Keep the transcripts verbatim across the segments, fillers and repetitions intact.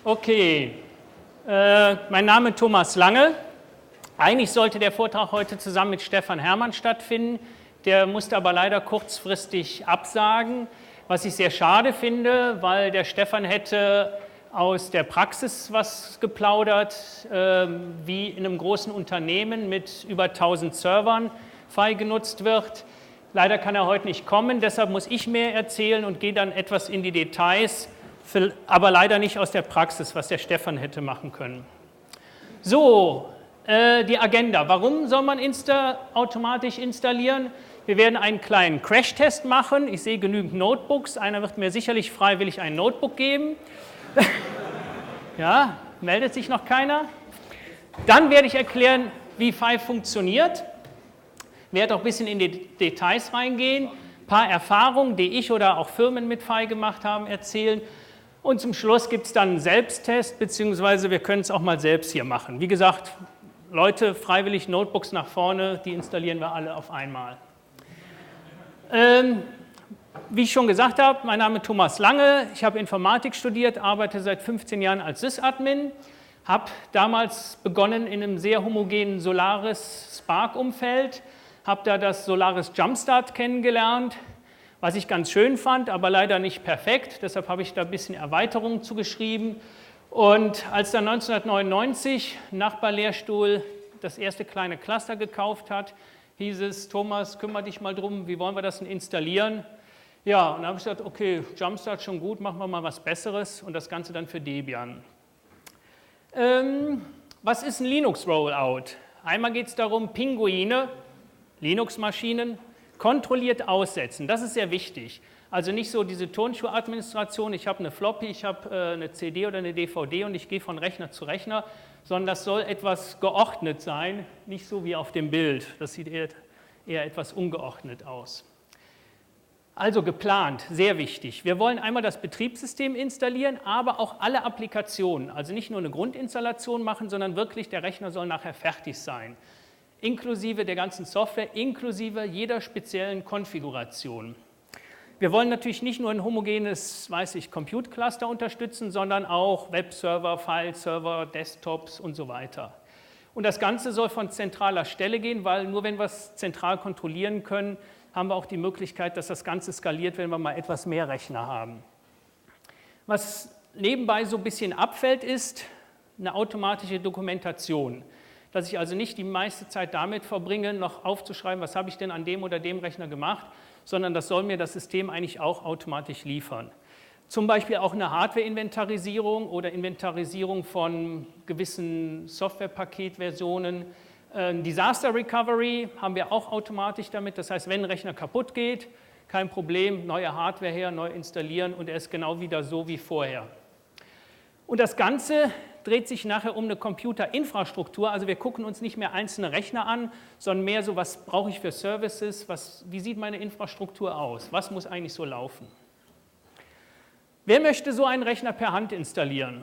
Okay, äh, mein Name ist Thomas Lange. Eigentlich sollte der Vortrag heute zusammen mit Stefan Herrmann stattfinden. Der musste aber leider kurzfristig absagen, was ich sehr schade finde, weil der Stefan hätte aus der Praxis was geplaudert, äh, wie in einem großen Unternehmen mit über tausend Servern F I genutzt wird. Leider kann er heute nicht kommen, deshalb muss ich mehr erzählen und gehe dann etwas in die Details, aber leider nicht aus der Praxis, was der Stefan hätte machen können. So, äh, die Agenda. Warum soll man Insta automatisch installieren? Wir werden einen kleinen Crash-Test machen. Ich sehe genügend Notebooks. Einer wird mir sicherlich freiwillig ein Notebook geben. Ja, meldet sich noch keiner? Dann werde ich erklären, wie F I funktioniert. Ich werde auch ein bisschen in die Details reingehen, ein paar Erfahrungen, die ich oder auch Firmen mit F I gemacht haben, erzählen. Und zum Schluss gibt es dann einen Selbsttest, beziehungsweise wir können es auch mal selbst hier machen. Wie gesagt, Leute, freiwillig Notebooks nach vorne, die installieren wir alle auf einmal. Ähm, wie ich schon gesagt habe, mein Name ist Thomas Lange, ich habe Informatik studiert, arbeite seit fünfzehn Jahren als Sysadmin, habe damals begonnen in einem sehr homogenen Solaris Spark-Umfeld, habe da das Solaris Jumpstart kennengelernt, was ich ganz schön fand, aber leider nicht perfekt, deshalb habe ich da ein bisschen Erweiterungen zugeschrieben. Und als dann neunzehnhundertneunundneunzig ein Nachbarlehrstuhl das erste kleine Cluster gekauft hat, hieß es, Thomas, kümmere dich mal drum, wie wollen wir das denn installieren? Ja, und dann habe ich gesagt, okay, Jumpstart schon gut, machen wir mal was Besseres und das Ganze dann für Debian. Ähm, was ist ein Linux-Rollout? Einmal geht es darum, Pinguine, Linux-Maschinen, kontrolliert aussetzen. Das ist sehr wichtig. Also nicht so diese Turnschuh-Administration, ich habe eine Floppy, ich habe äh, eine C D oder eine D V D und ich gehe von Rechner zu Rechner, sondern das soll etwas geordnet sein, nicht so wie auf dem Bild. Das sieht eher, eher etwas ungeordnet aus. Also geplant, sehr wichtig. Wir wollen einmal das Betriebssystem installieren, aber auch alle Applikationen. Also nicht nur eine Grundinstallation machen, sondern wirklich der Rechner soll nachher fertig sein. Inklusive der ganzen Software, inklusive jeder speziellen Konfiguration. Wir wollen natürlich nicht nur ein homogenes, weiß ich, Compute-Cluster unterstützen, sondern auch Webserver, File-Server, Desktops und so weiter. Und das Ganze soll von zentraler Stelle gehen, weil nur wenn wir es zentral kontrollieren können, haben wir auch die Möglichkeit, dass das Ganze skaliert, wenn wir mal etwas mehr Rechner haben. Was nebenbei so ein bisschen abfällt, ist eine automatische Dokumentation. Dass ich also nicht die meiste Zeit damit verbringe, noch aufzuschreiben, was habe ich denn an dem oder dem Rechner gemacht, sondern das soll mir das System eigentlich auch automatisch liefern. Zum Beispiel auch eine Hardware-Inventarisierung oder Inventarisierung von gewissen Software-Paketversionen. Disaster Recovery haben wir auch automatisch damit, das heißt, wenn ein Rechner kaputt geht, kein Problem, neue Hardware her, neu installieren und er ist genau wieder so wie vorher. Und das Ganze dreht sich nachher um eine Computerinfrastruktur, also wir gucken uns nicht mehr einzelne Rechner an, sondern mehr so, was brauche ich für Services, was, wie sieht meine Infrastruktur aus, was muss eigentlich so laufen. Wer möchte so einen Rechner per Hand installieren?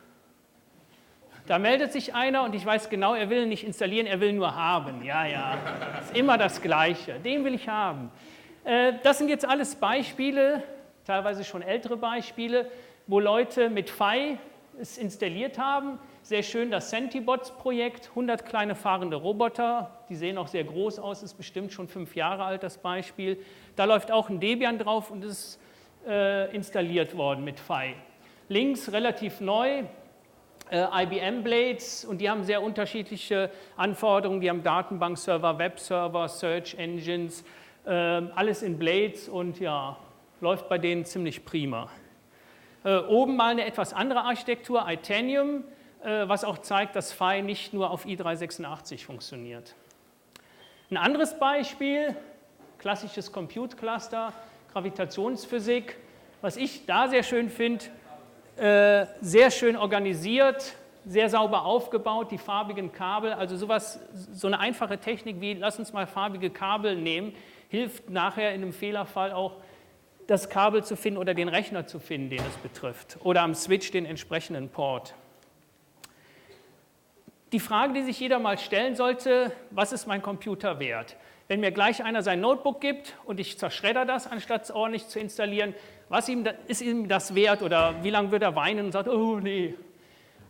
Da meldet sich einer und ich weiß genau, er will nicht installieren, er will nur haben. Ja, ja, ist immer das Gleiche, den will ich haben. Das sind jetzt alles Beispiele, teilweise schon ältere Beispiele, wo Leute mit F I es installiert haben. Sehr schön das Centibots-Projekt, hundert kleine fahrende Roboter, die sehen auch sehr groß aus, ist bestimmt schon fünf Jahre alt, das Beispiel. Da läuft auch ein Debian drauf und ist äh, installiert worden mit F I. Links relativ neu, äh, I B M Blades, und die haben sehr unterschiedliche Anforderungen, die haben Datenbankserver, Webserver, Search Engines, äh, alles in Blades und ja, läuft bei denen ziemlich prima. Äh, oben mal eine etwas andere Architektur, Itanium, äh, was auch zeigt, dass F I nicht nur auf i drei sechsundachtzig funktioniert. Ein anderes Beispiel, klassisches Compute Cluster, Gravitationsphysik, was ich da sehr schön finde, äh, sehr schön organisiert, sehr sauber aufgebaut, die farbigen Kabel, also sowas, so eine einfache Technik wie, lass uns mal farbige Kabel nehmen, hilft nachher in einem Fehlerfall auch, das Kabel zu finden oder den Rechner zu finden, den es betrifft, oder am Switch den entsprechenden Port. Die Frage, die sich jeder mal stellen sollte, was ist mein Computer wert? Wenn mir gleich einer sein Notebook gibt und ich zerschredder das, anstatt es ordentlich zu installieren, was ihm da, ist ihm das wert oder wie lange wird er weinen und sagt, oh nee,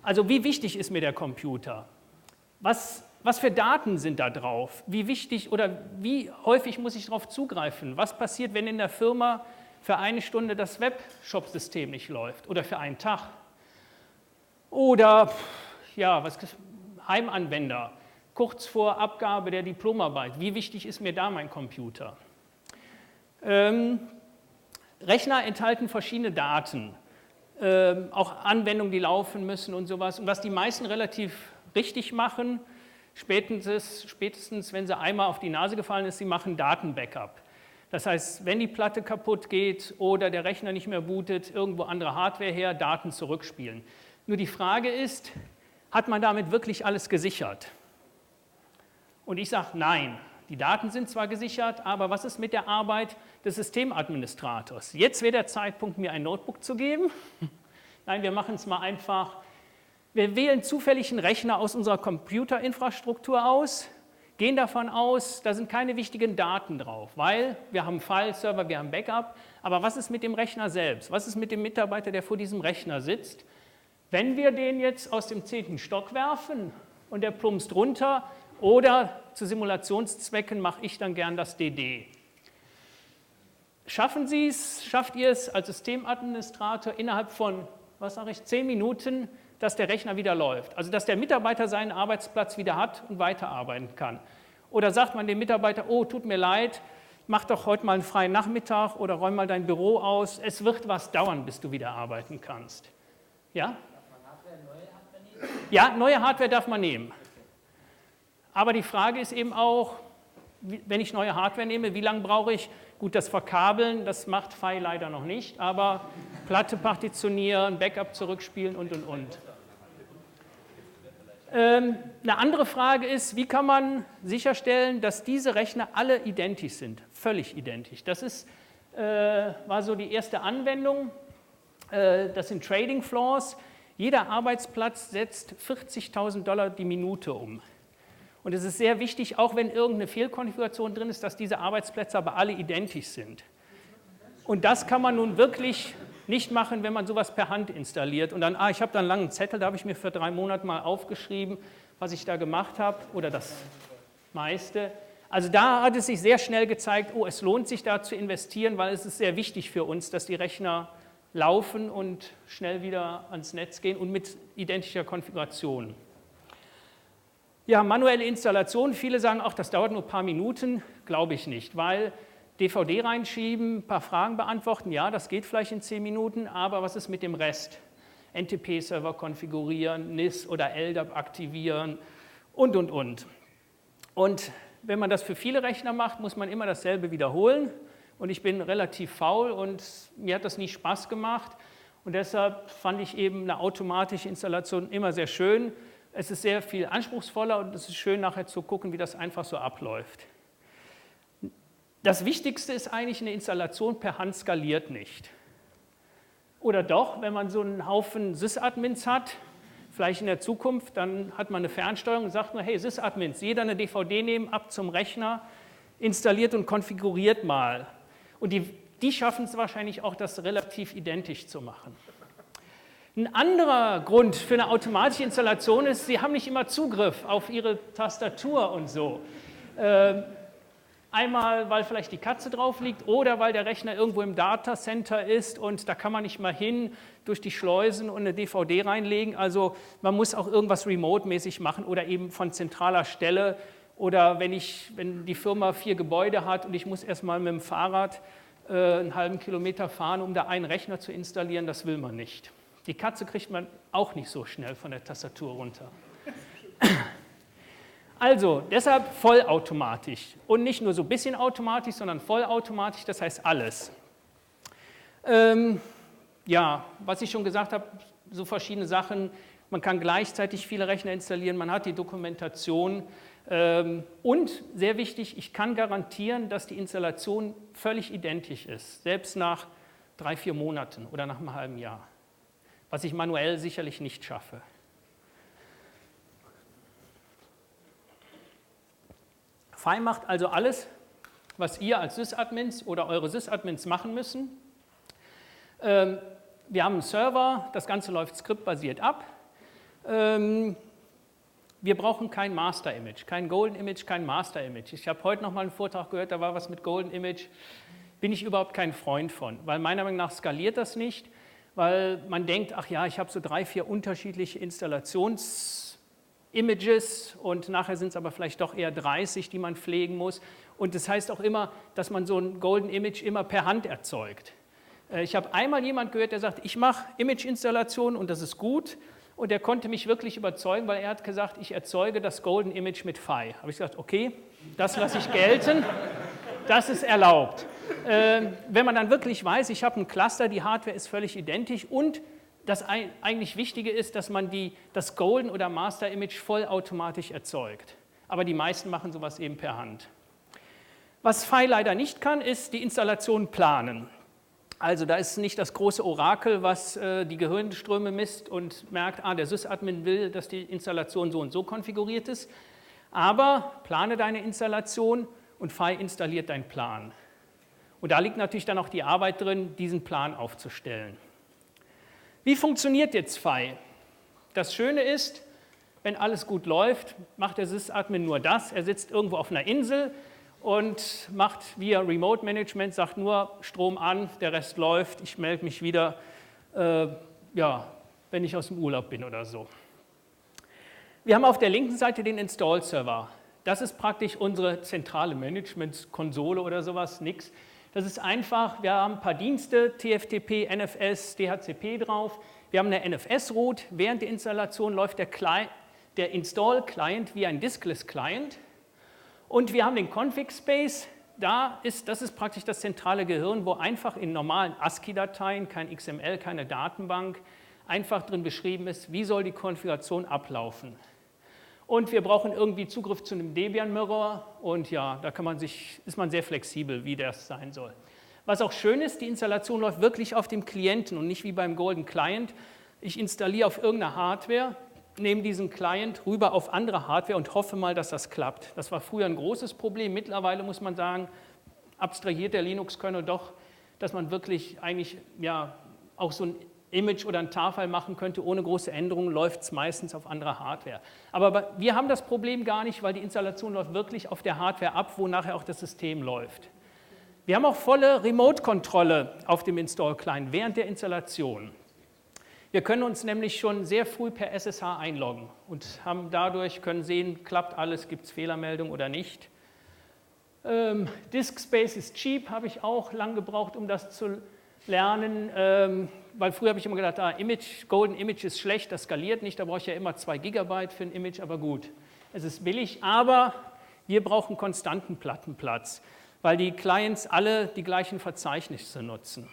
Also wie wichtig ist mir der Computer? Was, was für Daten sind da drauf? Wie wichtig oder wie häufig muss ich darauf zugreifen? Was passiert, wenn in der Firma für eine Stunde das Webshop-System nicht läuft oder für einen Tag? Oder ja, was, Heimanwender, kurz vor Abgabe der Diplomarbeit. Wie wichtig ist mir da mein Computer? Ähm, Rechner enthalten verschiedene Daten, ähm, auch Anwendungen, die laufen müssen und sowas. Und was die meisten relativ richtig machen, spätestens, spätestens wenn sie einmal auf die Nase gefallen ist, sie machen Datenbackup. Das heißt, wenn die Platte kaputt geht oder der Rechner nicht mehr bootet, irgendwo andere Hardware her, Daten zurückspielen. Nur die Frage ist, hat man damit wirklich alles gesichert? Und ich sage, nein, die Daten sind zwar gesichert, aber was ist mit der Arbeit des Systemadministrators? Jetzt wäre der Zeitpunkt, mir ein Notebook zu geben. Nein, wir machen es mal einfach. Wir wählen zufällig einen Rechner aus unserer Computerinfrastruktur aus, gehen davon aus, da sind keine wichtigen Daten drauf, weil wir haben File-Server, wir haben Backup, aber was ist mit dem Rechner selbst? Was ist mit dem Mitarbeiter, der vor diesem Rechner sitzt? Wenn wir den jetzt aus dem zehnten Stock werfen und der plumpst runter oder zu Simulationszwecken mache ich dann gern das D D. Schaffen Sie es, schafft ihr es als Systemadministrator innerhalb von, was sage ich, zehn Minuten, dass der Rechner wieder läuft? Also dass der Mitarbeiter seinen Arbeitsplatz wieder hat und weiterarbeiten kann. Oder sagt man dem Mitarbeiter, oh, tut mir leid, mach doch heute mal einen freien Nachmittag oder räum mal dein Büro aus, es wird was dauern, bis du wieder arbeiten kannst. Ja? Ja, neue Hardware darf man nehmen. Aber die Frage ist eben auch, wenn ich neue Hardware nehme, wie lange brauche ich? Gut, das Verkabeln, das macht F I leider noch nicht, aber Platte partitionieren, Backup zurückspielen und, und, und. Ähm, eine andere Frage ist, wie kann man sicherstellen, dass diese Rechner alle identisch sind, völlig identisch. Das ist, äh, war so die erste Anwendung, äh, das sind Trading Floors. Jeder Arbeitsplatz setzt vierzigtausend Dollar die Minute um. Und es ist sehr wichtig, auch wenn irgendeine Fehlkonfiguration drin ist, dass diese Arbeitsplätze aber alle identisch sind. Und das kann man nun wirklich nicht machen, wenn man sowas per Hand installiert. Und dann, ah, ich habe da einen langen Zettel, da habe ich mir für drei Monate mal aufgeschrieben, was ich da gemacht habe, oder das meiste. Also da hat es sich sehr schnell gezeigt, oh, es lohnt sich da zu investieren, weil es ist sehr wichtig für uns, dass die Rechner laufen und schnell wieder ans Netz gehen und mit identischer Konfiguration. Ja, manuelle Installation, viele sagen auch, das dauert nur ein paar Minuten, glaube ich nicht, weil D V D reinschieben, ein paar Fragen beantworten, ja, das geht vielleicht in zehn Minuten, aber was ist mit dem Rest? N T P-Server konfigurieren, N I S oder L D A P aktivieren und, und, und. Und wenn man das für viele Rechner macht, muss man immer dasselbe wiederholen. Und ich bin relativ faul und mir hat das nie Spaß gemacht. Und deshalb fand ich eben eine automatische Installation immer sehr schön. Es ist sehr viel anspruchsvoller und es ist schön nachher zu gucken, wie das einfach so abläuft. Das Wichtigste ist eigentlich, eine Installation per Hand skaliert nicht. Oder doch, wenn man so einen Haufen Sysadmins hat, vielleicht in der Zukunft, dann hat man eine Fernsteuerung und sagt nur, hey Sysadmins, jeder eine D V D nehmen, ab zum Rechner, installiert und konfiguriert mal. Und die, die schaffen es wahrscheinlich auch, das relativ identisch zu machen. Ein anderer Grund für eine automatische Installation ist, Sie haben nicht immer Zugriff auf Ihre Tastatur und so. Ähm, einmal, weil vielleicht die Katze drauf liegt oder weil der Rechner irgendwo im Datacenter ist und da kann man nicht mal hin durch die Schleusen und eine D V D reinlegen. Also man muss auch irgendwas remote-mäßig machen oder eben von zentraler Stelle. Oder wenn, ich, wenn die Firma vier Gebäude hat und ich muss erstmal mit dem Fahrrad äh, einen halben Kilometer fahren, um da einen Rechner zu installieren, das will man nicht. Die Katze kriegt man auch nicht so schnell von der Tastatur runter. Also, deshalb vollautomatisch. Und nicht nur so ein bisschen automatisch, sondern vollautomatisch, das heißt alles. Ähm, ja, was ich schon gesagt habe, so verschiedene Sachen. Man kann gleichzeitig viele Rechner installieren, man hat die Dokumentation. Ähm, und, sehr wichtig, ich kann garantieren, dass die Installation völlig identisch ist, selbst nach drei, vier Monaten oder nach einem halben Jahr. Was ich manuell sicherlich nicht schaffe. F I macht also alles, was ihr als Sysadmins oder eure Sysadmins machen müssen. Ähm, wir haben einen Server, das Ganze läuft skriptbasiert ab Ähm, wir brauchen kein Master Image, kein Golden Image, kein Master Image. Ich habe heute noch mal einen Vortrag gehört, da war was mit Golden Image. Bin ich überhaupt kein Freund von, weil meiner Meinung nach skaliert das nicht, weil man denkt, ach ja, ich habe so drei, vier unterschiedliche Installations-Images und nachher sind es aber vielleicht doch eher dreißig, die man pflegen muss. Und das heißt auch immer, dass man so ein Golden Image immer per Hand erzeugt. Ich habe einmal jemand gehört, der sagt, ich mache Image-Installationen und das ist gut. Und der konnte mich wirklich überzeugen, weil er hat gesagt, ich erzeuge das Golden Image mit Phi. Habe ich gesagt, okay, das lasse ich gelten, das ist erlaubt. Äh, wenn man dann wirklich weiß, ich habe ein Cluster, die Hardware ist völlig identisch und das eigentlich Wichtige ist, dass man die, das Golden oder Master Image vollautomatisch erzeugt. Aber die meisten machen sowas eben per Hand. Was Phi leider nicht kann, ist die Installation planen. Also da ist nicht das große Orakel, was äh, die Gehirnströme misst und merkt, ah, der Sysadmin will, dass die Installation so und so konfiguriert ist. Aber plane deine Installation und Phi installiert deinen Plan. Und da liegt natürlich dann auch die Arbeit drin, diesen Plan aufzustellen. Wie funktioniert jetzt Phi? Das Schöne ist, wenn alles gut läuft, macht der Sysadmin nur das. Er sitzt irgendwo auf einer Insel und macht via Remote Management, sagt nur Strom an, der Rest läuft, ich melde mich wieder, äh, ja, wenn ich aus dem Urlaub bin oder so. Wir haben auf der linken Seite den Install-Server. Das ist praktisch unsere zentrale Management-Konsole oder sowas, nix. Das ist einfach, wir haben ein paar Dienste, T F T P, N F S, D H C P drauf. Wir haben eine N F S-Root. Während der Installation läuft der, der Install-Client wie ein Diskless-Client. Und wir haben den Config-Space, da ist, das ist praktisch das zentrale Gehirn, wo einfach in normalen ASCII-Dateien, kein X M L, keine Datenbank, einfach drin beschrieben ist, wie soll die Konfiguration ablaufen. Und wir brauchen irgendwie Zugriff zu einem Debian-Mirror und ja, da kann man sich, ist man sehr flexibel, wie das sein soll. Was auch schön ist, die Installation läuft wirklich auf dem Klienten und nicht wie beim Golden Client. Ich installiere auf irgendeiner Hardware, nehme diesen Client rüber auf andere Hardware und hoffe mal, dass das klappt. Das war früher ein großes Problem. Mittlerweile muss man sagen, abstrahiert der Linux-Kernel doch, dass man wirklich eigentlich ja, auch so ein Image oder ein Tar-File machen könnte. Ohne große Änderungen läuft es meistens auf anderer Hardware. Aber wir haben das Problem gar nicht, weil die Installation läuft wirklich auf der Hardware ab, wo nachher auch das System läuft. Wir haben auch volle Remote-Kontrolle auf dem Install-Client während der Installation. Wir können uns nämlich schon sehr früh per S S H einloggen und haben dadurch, können sehen, klappt alles, gibt es Fehlermeldungen oder nicht. Ähm, Disk Space ist cheap, habe ich auch lang gebraucht, um das zu lernen, ähm, weil früher habe ich immer gedacht, ah, Image, Golden Image ist schlecht, das skaliert nicht, da brauche ich ja immer zwei Gigabyte für ein Image, aber gut, es ist billig, aber wir brauchen konstanten Plattenplatz, weil die Clients alle die gleichen Verzeichnisse nutzen.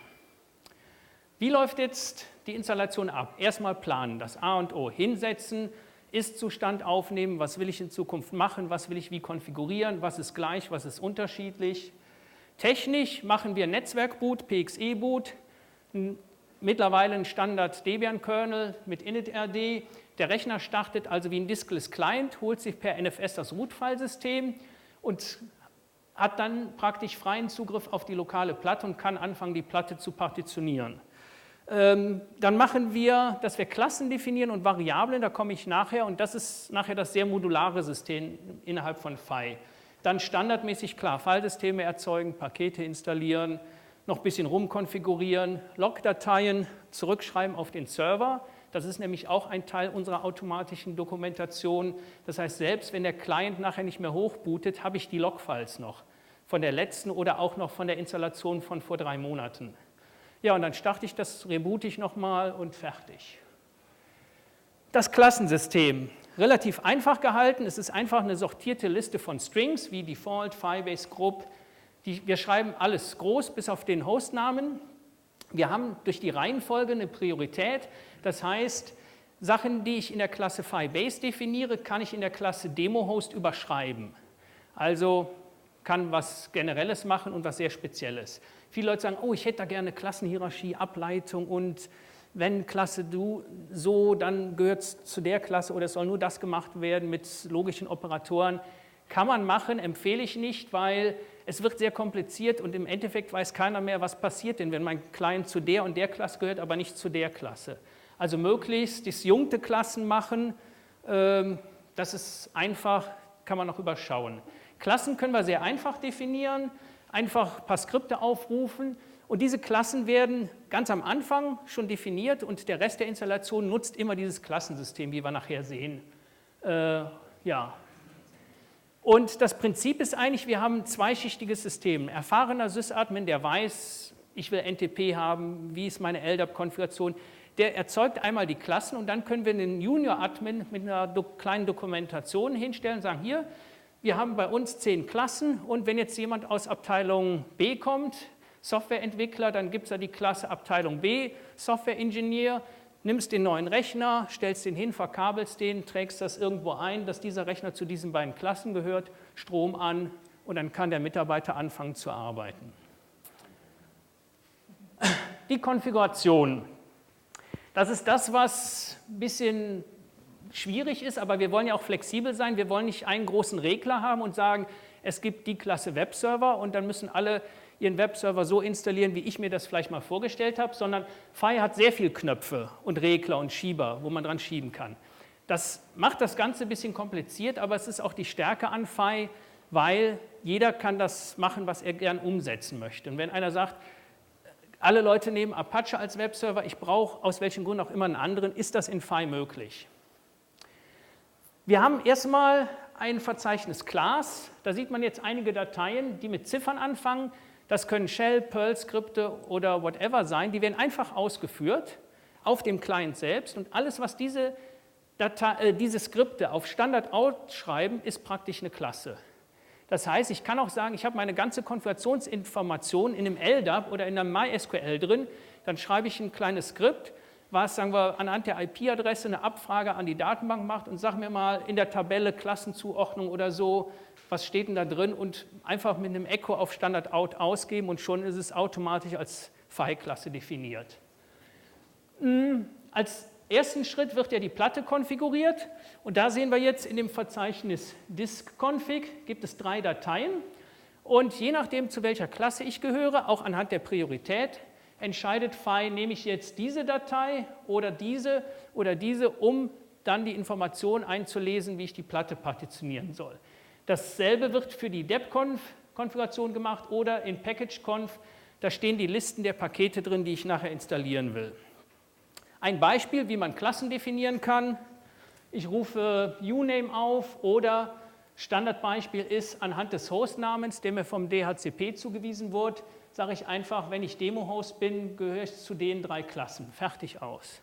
Wie läuft jetzt die Installation ab? Erstmal planen, das A und O, hinsetzen, Ist-Zustand aufnehmen, was will ich in Zukunft machen, was will ich wie konfigurieren, was ist gleich, was ist unterschiedlich. Technisch machen wir Netzwerkboot, P X E-Boot, mittlerweile ein Standard Debian-Kernel mit initrd. Der Rechner startet also wie ein Diskless Client, holt sich per N F S das Root-File-System und hat dann praktisch freien Zugriff auf die lokale Platte und kann anfangen, die Platte zu partitionieren. Ähm, dann machen wir, dass wir Klassen definieren und Variablen, da komme ich nachher, und das ist nachher das sehr modulare System innerhalb von Phi. Dann standardmäßig, klar, Filesysteme erzeugen, Pakete installieren, noch ein bisschen rumkonfigurieren, Logdateien zurückschreiben auf den Server. Das ist nämlich auch ein Teil unserer automatischen Dokumentation. Das heißt, selbst wenn der Client nachher nicht mehr hochbootet, habe ich die Logfiles noch von der letzten oder auch noch von der Installation von vor drei Monaten. Ja, und dann starte ich das, reboote ich nochmal und fertig. Das Klassensystem, relativ einfach gehalten. Es ist einfach eine sortierte Liste von Strings, wie Default, Firebase, Group. Die, wir schreiben alles groß, bis auf den Hostnamen. Wir haben durch die Reihenfolge eine Priorität. Das heißt, Sachen, die ich in der Klasse Firebase definiere, kann ich in der Klasse DemoHost überschreiben. Also kann was Generelles machen und was sehr Spezielles. Viele Leute sagen, oh, ich hätte da gerne Klassenhierarchie, Ableitung und wenn Klasse du so, dann gehört es zu der Klasse oder es soll nur das gemacht werden mit logischen Operatoren. Kann man machen, empfehle ich nicht, weil es wird sehr kompliziert und im Endeffekt weiß keiner mehr, was passiert denn, wenn mein Client zu der und der Klasse gehört, aber nicht zu der Klasse. Also möglichst disjunkte Klassen machen, das ist einfach, kann man noch überschauen. Klassen können wir sehr einfach definieren, einfach ein paar Skripte aufrufen und diese Klassen werden ganz am Anfang schon definiert und der Rest der Installation nutzt immer dieses Klassensystem, wie wir nachher sehen. Äh, ja. Und das Prinzip ist eigentlich, wir haben ein zweischichtiges System. Ein erfahrener Sysadmin, der weiß, ich will N T P haben, wie ist meine L D A P-Konfiguration, der erzeugt einmal die Klassen und dann können wir einen Junior-Admin mit einer do- kleinen Dokumentation hinstellen und sagen, hier, wir haben bei uns zehn Klassen und wenn jetzt jemand aus Abteilung B kommt, Softwareentwickler, dann gibt es da die Klasse Abteilung B, Software-Ingenieur, nimmst den neuen Rechner, stellst den hin, verkabelst den, trägst das irgendwo ein, dass dieser Rechner zu diesen beiden Klassen gehört, Strom an und dann kann der Mitarbeiter anfangen zu arbeiten. Die Konfiguration. Das ist das, was ein bisschen schwierig ist, aber wir wollen ja auch flexibel sein. Wir wollen nicht einen großen Regler haben und sagen, es gibt die Klasse Webserver und dann müssen alle ihren Webserver so installieren, wie ich mir das vielleicht mal vorgestellt habe, sondern F I hat sehr viele Knöpfe und Regler und Schieber, wo man dran schieben kann. Das macht das Ganze ein bisschen kompliziert, aber es ist auch die Stärke an F I, weil jeder kann das machen, was er gern umsetzen möchte. Und wenn einer sagt, alle Leute nehmen Apache als Webserver, ich brauche aus welchem Grund auch immer einen anderen, ist das in F I möglich. Wir haben erstmal ein Verzeichnis Class, da sieht man jetzt einige Dateien, die mit Ziffern anfangen, das können Shell, Perl-Skripte oder whatever sein, die werden einfach ausgeführt auf dem Client selbst und alles, was diese, Datei, äh, diese Skripte auf Standard ausschreiben, ist praktisch eine Klasse. Das heißt, ich kann auch sagen, ich habe meine ganze Konfigurationsinformation in einem L D A P oder in einem MySQL drin, dann schreibe ich ein kleines Skript, was, sagen wir, anhand der I P-Adresse eine Abfrage an die Datenbank macht und sag mir mal in der Tabelle Klassenzuordnung oder so, was steht denn da drin und einfach mit einem Echo auf Standard Out ausgeben und schon ist es automatisch als F I-Klasse definiert. Als ersten Schritt wird ja die Platte konfiguriert und da sehen wir jetzt in dem Verzeichnis disk-config gibt es drei Dateien und je nachdem, zu welcher Klasse ich gehöre, auch anhand der Priorität, entscheidet F I, nehme ich jetzt diese Datei oder diese oder diese, um dann die Information einzulesen, wie ich die Platte partitionieren soll. Dasselbe wird für die deb-conf-Konfiguration gemacht oder in package-conf, da stehen die Listen der Pakete drin, die ich nachher installieren will. Ein Beispiel, wie man Klassen definieren kann, ich rufe uname auf oder Standardbeispiel ist, anhand des Hostnamens, der mir vom D H C P zugewiesen wurde, sage ich einfach, wenn ich Demo-Host bin, gehöre ich zu den drei Klassen. Fertig aus.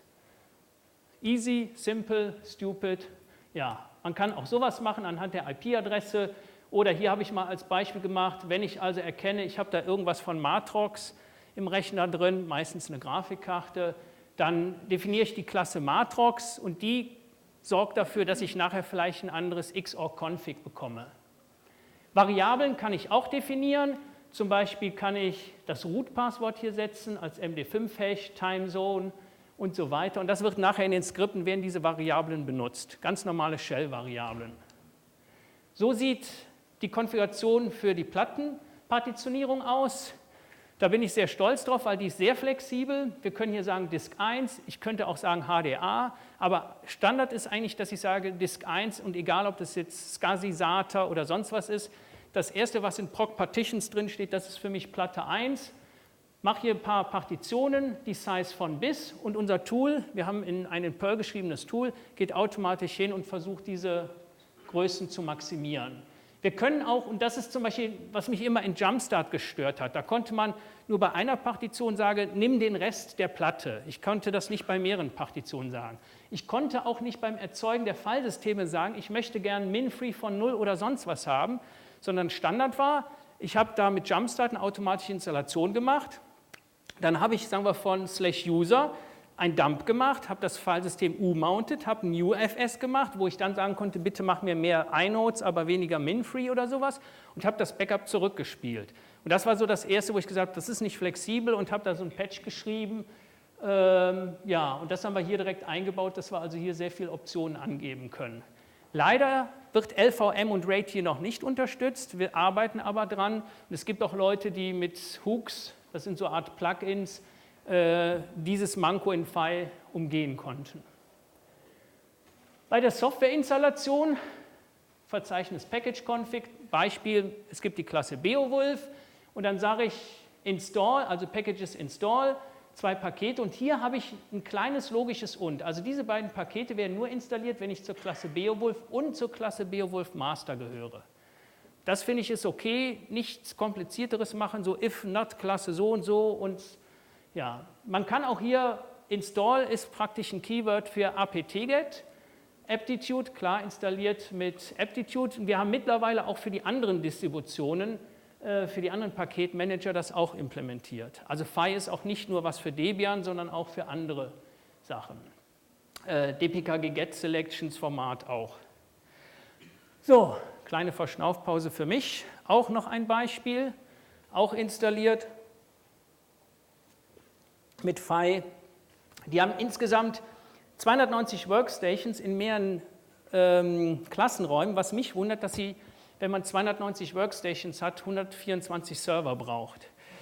Easy, simple, stupid. Ja, man kann auch sowas machen anhand der I P-Adresse. Oder hier habe ich mal als Beispiel gemacht, wenn ich also erkenne, ich habe da irgendwas von Matrox im Rechner drin, meistens eine Grafikkarte, dann definiere ich die Klasse Matrox und die sorgt dafür, dass ich nachher vielleicht ein anderes X O R-Config bekomme. Variablen kann ich auch definieren. Zum Beispiel kann ich das Root-Passwort hier setzen als M D fünf Hash, Timezone und so weiter. Und das wird nachher in den Skripten, werden diese Variablen benutzt. Ganz normale Shell-Variablen. So sieht die Konfiguration für die Plattenpartitionierung aus. Da bin ich sehr stolz drauf, weil die ist sehr flexibel. Wir können hier sagen Disk eins, ich könnte auch sagen H D A, aber Standard ist eigentlich, dass ich sage Disk eins und egal, ob das jetzt SCSI, SATA oder sonst was ist, das erste, was in Proc Partitions drin steht, das ist für mich Platte eins. Mache hier ein paar Partitionen, die Size von bis und unser Tool, wir haben in ein in Perl geschriebenes Tool, geht automatisch hin und versucht diese Größen zu maximieren. Wir können auch, und das ist zum Beispiel, was mich immer in Jumpstart gestört hat, da konnte man nur bei einer Partition sagen, nimm den Rest der Platte. Ich konnte das nicht bei mehreren Partitionen sagen. Ich konnte auch nicht beim Erzeugen der Fallsysteme sagen, ich möchte gern min-free von null oder sonst was haben, sondern Standard war, ich habe da mit Jumpstart eine automatische Installation gemacht, dann habe ich, sagen wir, von slash user ein Dump gemacht, habe das Filesystem U-mounted, habe ein New F S gemacht, wo ich dann sagen konnte, bitte mach mir mehr inodes, aber weniger min-free oder sowas und habe das Backup zurückgespielt. Und das war so das Erste, wo ich gesagt habe, das ist nicht flexibel und habe da so ein Patch geschrieben. Ähm, ja, und das haben wir hier direkt eingebaut, dass wir also hier sehr viele Optionen angeben können. Leider wird L V M und RAID hier noch nicht unterstützt, wir arbeiten aber dran. Und es gibt auch Leute, die mit Hooks, das sind so eine Art Plugins, äh, dieses Manko in Phi umgehen konnten. Bei der Softwareinstallation, Verzeichnis Package-Config, Beispiel, es gibt die Klasse Beowulf und dann sage ich install, also Packages install, zwei Pakete und hier habe ich ein kleines logisches Und. Also diese beiden Pakete werden nur installiert, wenn ich zur Klasse Beowulf und zur Klasse Beowulf Master gehöre. Das finde ich ist okay, nichts Komplizierteres machen, so if not Klasse so und so und ja, man kann auch hier, install ist praktisch ein Keyword für apt-get, Aptitude, klar installiert mit Aptitude. Wir haben mittlerweile auch für die anderen Distributionen, für die anderen Paketmanager das auch implementiert. Also Phi ist auch nicht nur was für Debian, sondern auch für andere Sachen. Äh, D P K G Get Selections Format auch. So, kleine Verschnaufpause für mich. Auch noch ein Beispiel, auch installiert mit Phi. Die haben insgesamt zweihundertneunzig Workstations in mehreren ähm, Klassenräumen, was mich wundert, dass sie, wenn man zweihundertneunzig Workstations hat, hundertvierundzwanzig Server braucht.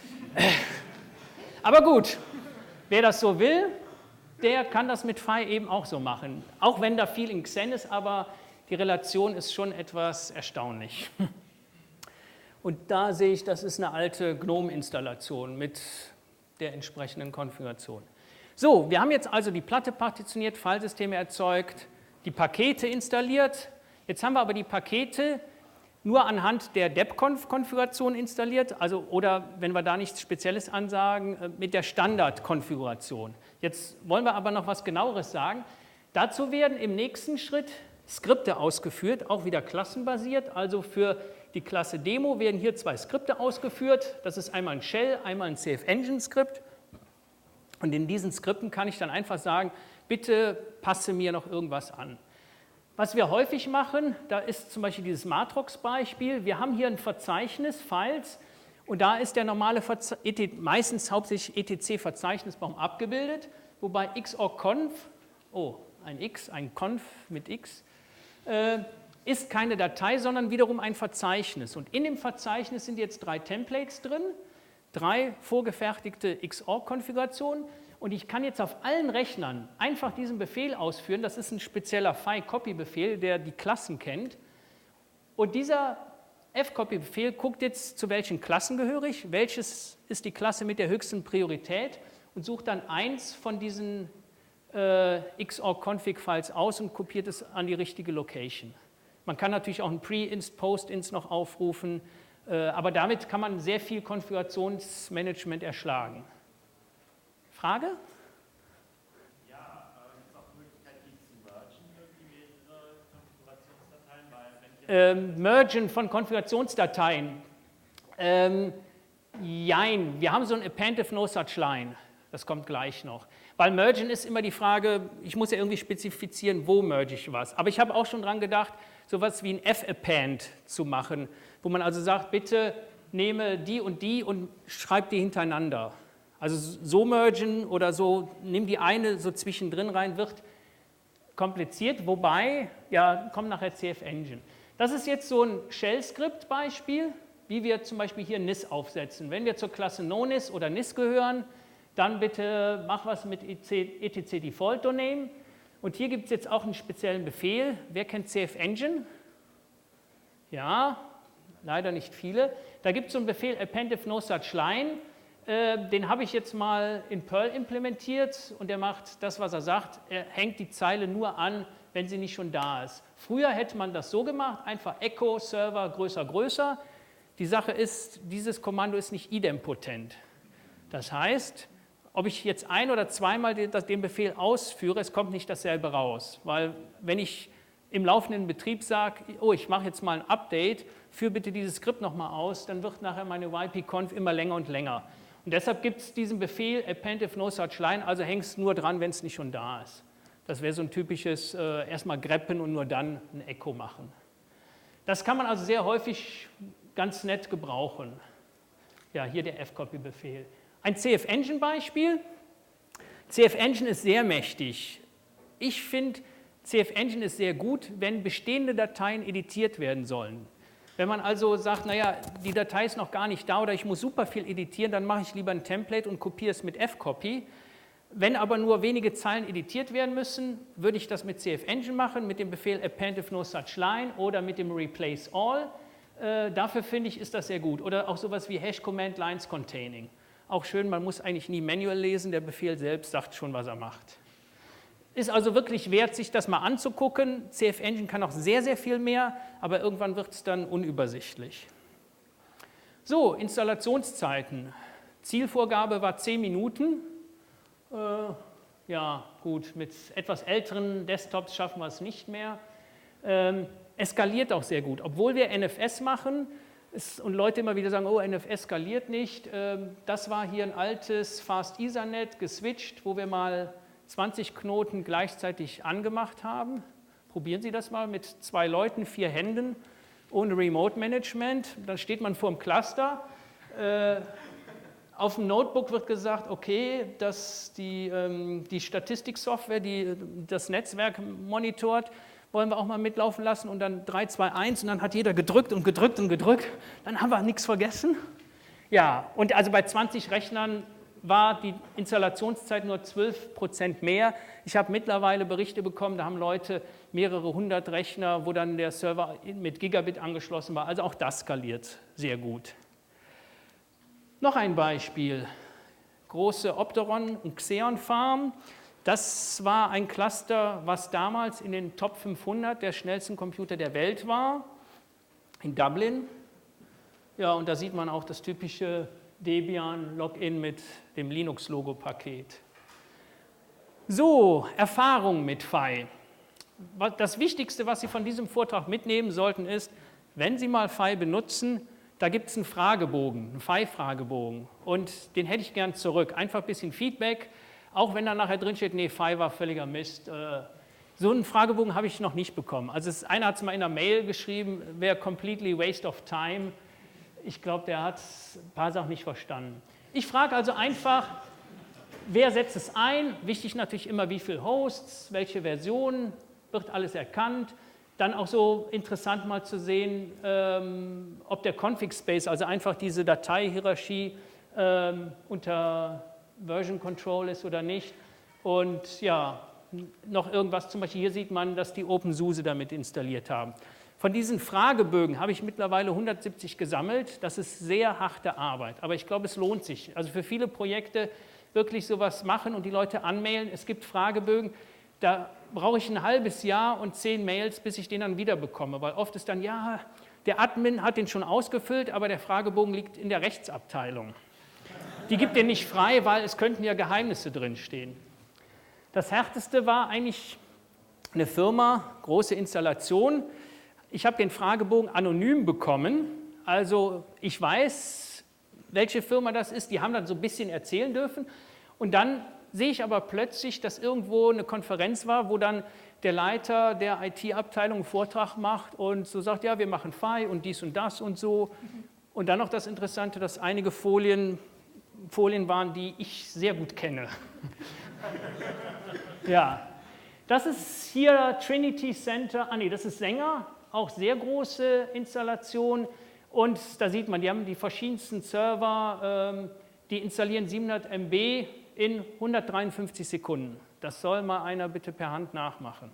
Aber gut, wer das so will, der kann das mit Phi eben auch so machen. Auch wenn da viel in Xen ist, aber die Relation ist schon etwas erstaunlich. Und da sehe ich, das ist eine alte GNOME-Installation mit der entsprechenden Konfiguration. So, wir haben jetzt also die Platte partitioniert, Filesysteme erzeugt, die Pakete installiert. Jetzt haben wir aber die Pakete nur anhand der debconf-Konfiguration installiert, also, oder wenn wir da nichts Spezielles ansagen, mit der Standardkonfiguration. Jetzt wollen wir aber noch was Genaueres sagen. Dazu werden im nächsten Schritt Skripte ausgeführt, auch wieder klassenbasiert. Also für die Klasse Demo werden hier zwei Skripte ausgeführt. Das ist einmal ein Shell, einmal ein CFEngine-Skript. Und in diesen Skripten kann ich dann einfach sagen, bitte passe mir noch irgendwas an. Was wir häufig machen, da ist zum Beispiel dieses Matrox-Beispiel. Wir haben hier ein Verzeichnis, Files, und da ist der normale, Verze meistens hauptsächlich E T C-Verzeichnisbaum abgebildet, wobei xorg-conf, oh, ein X, ein Conf mit X, äh, ist keine Datei, sondern wiederum ein Verzeichnis. Und in dem Verzeichnis sind jetzt drei Templates drin, drei vorgefertigte Xorg-Konfigurationen. Und ich kann jetzt auf allen Rechnern einfach diesen Befehl ausführen. Das ist ein spezieller Phi-Copy-Befehl, der die Klassen kennt. Und dieser F-Copy-Befehl guckt jetzt, zu welchen Klassen gehöre ich, welches ist die Klasse mit der höchsten Priorität und sucht dann eins von diesen äh, Xorg-Config-Files aus und kopiert es an die richtige Location. Man kann natürlich auch ein Pre-Inst, Post-Inst noch aufrufen, äh, aber damit kann man sehr viel Konfigurationsmanagement erschlagen. Frage? Ja, äh, gibt es auch die Möglichkeit, die zu mergen, irgendwie mehrere Konfigurationsdateien? Weil wenn ich ähm, mergen von Konfigurationsdateien. Ähm, jein, wir haben so ein Append if no such line. Das kommt gleich noch. Weil mergen ist immer die Frage, ich muss ja irgendwie spezifizieren, wo merge ich was. Aber ich habe auch schon dran gedacht, sowas wie ein F-Append zu machen, wo man also sagt, bitte nehme die und die und schreib die hintereinander. Also so mergen oder so, nimm die eine so zwischendrin rein, wird kompliziert, wobei, ja, kommt nachher CFEngine. Das ist jetzt so ein Shell-Skript-Beispiel, wie wir zum Beispiel hier N I S aufsetzen. Wenn wir zur Klasse NoNIS oder N I S gehören, dann bitte mach was mit etc default domain. Und hier gibt es jetzt auch einen speziellen Befehl. Wer kennt CFEngine? Ja, leider nicht viele. Da gibt es so einen Befehl append if no such line. Den habe ich jetzt mal in Perl implementiert und der macht das, was er sagt. Er hängt die Zeile nur an, wenn sie nicht schon da ist. Früher hätte man das so gemacht, einfach Echo, Server, größer, größer. Die Sache ist, dieses Kommando ist nicht idempotent. Das heißt, ob ich jetzt ein- oder zweimal den Befehl ausführe, es kommt nicht dasselbe raus. Weil wenn ich im laufenden Betrieb sage, oh, ich mache jetzt mal ein Update, führe bitte dieses Skript nochmal aus, dann wird nachher meine Y P-Conf immer länger und länger. Und deshalb gibt es diesen Befehl append if no such line, also hängst nur dran, wenn es nicht schon da ist. Das wäre so ein typisches äh, erstmal greppen und nur dann ein Echo machen. Das kann man also sehr häufig ganz nett gebrauchen. Ja, hier der F-Copy-Befehl. Ein CFEngine-Beispiel. CFEngine ist sehr mächtig. Ich finde, CFEngine ist sehr gut, wenn bestehende Dateien editiert werden sollen. Wenn man also sagt, naja, die Datei ist noch gar nicht da oder ich muss super viel editieren, dann mache ich lieber ein Template und kopiere es mit F-Copy. Wenn aber nur wenige Zeilen editiert werden müssen, würde ich das mit C F Engine machen, mit dem Befehl append if no such line oder mit dem replace all. Äh, dafür finde ich, ist das sehr gut. Oder auch sowas wie Hash Command Lines Containing. Auch schön, man muss eigentlich nie manual lesen, der Befehl selbst sagt schon, was er macht. Ist also wirklich wert, sich das mal anzugucken. C F Engine kann auch sehr, sehr viel mehr, aber irgendwann wird es dann unübersichtlich. So, Installationszeiten. Zielvorgabe war zehn Minuten. Äh, ja, gut, mit etwas älteren Desktops schaffen wir es nicht mehr. Ähm, eskaliert auch sehr gut. Obwohl wir N F S machen ist, und Leute immer wieder sagen, oh, N F S skaliert nicht. Ähm, das war hier ein altes Fast Ethernet geswitcht, wo wir mal zwanzig Knoten gleichzeitig angemacht haben. Probieren Sie das mal mit zwei Leuten, vier Händen, ohne Remote Management. Dann steht man vor dem Cluster. Äh, auf dem Notebook wird gesagt, okay, dass die, ähm, die Statistiksoftware, die das Netzwerk monitort, wollen wir auch mal mitlaufen lassen und dann drei, zwei, eins und dann hat jeder gedrückt und gedrückt und gedrückt. Dann haben wir nichts vergessen. Ja, und also bei zwanzig Rechnern war die Installationszeit nur zwölf Prozent mehr. Ich habe mittlerweile Berichte bekommen, da haben Leute mehrere hundert Rechner, wo dann der Server mit Gigabit angeschlossen war. Also auch das skaliert sehr gut. Noch ein Beispiel. Große Opteron- und Xeon-Farm. Das war ein Cluster, was damals in den Top fünfhundert der schnellsten Computer der Welt war, in Dublin. Ja, und da sieht man auch das typische Debian-Login mit dem Linux-Logo-Paket. So, Erfahrung mit F I. Das Wichtigste, was Sie von diesem Vortrag mitnehmen sollten, ist, wenn Sie mal F I benutzen, da gibt es einen Fragebogen, einen F I-Fragebogen. Und den hätte ich gern zurück. Einfach ein bisschen Feedback, auch wenn da nachher drin steht, nee, F I war völliger Mist. So einen Fragebogen habe ich noch nicht bekommen. Also es, einer hat es mal in einer Mail geschrieben, wäre completely waste of time. Ich glaube, der hat ein paar Sachen nicht verstanden. Ich frage also einfach, wer setzt es ein? Wichtig natürlich immer, wie viele Hosts, welche Versionen, wird alles erkannt. Dann auch so interessant mal zu sehen, ähm, ob der Config-Space, also einfach diese Dateihierarchie ähm, unter Version Control ist oder nicht. Und ja, noch irgendwas, zum Beispiel hier sieht man, dass die OpenSUSE damit installiert haben. Von diesen Fragebögen habe ich mittlerweile hundertsiebzig gesammelt. Das ist sehr harte Arbeit, aber ich glaube, es lohnt sich. Also für viele Projekte wirklich sowas machen und die Leute anmailen. Es gibt Fragebögen, da brauche ich ein halbes Jahr und zehn Mails, bis ich den dann wieder bekomme, weil oft ist dann, ja, der Admin hat den schon ausgefüllt, aber der Fragebogen liegt in der Rechtsabteilung. Die gibt den nicht frei, weil es könnten ja Geheimnisse drinstehen. Das Härteste war eigentlich eine Firma, große Installation. Ich habe den Fragebogen anonym bekommen, also ich weiß, welche Firma das ist, die haben dann so ein bisschen erzählen dürfen und dann sehe ich aber plötzlich, dass irgendwo eine Konferenz war, wo dann der Leiter der I T-Abteilung einen Vortrag macht und so sagt, ja, wir machen F I und dies und das und so. Und dann noch das Interessante, dass einige Folien, Folien waren, die ich sehr gut kenne. Ja, das ist hier Trinity Center, ah nee, das ist Sänger, auch sehr große Installation. Und da sieht man, die haben die verschiedensten Server, ähm, die installieren siebenhundert Megabyte in hundertdreiundfünfzig Sekunden. Das soll mal einer bitte per Hand nachmachen.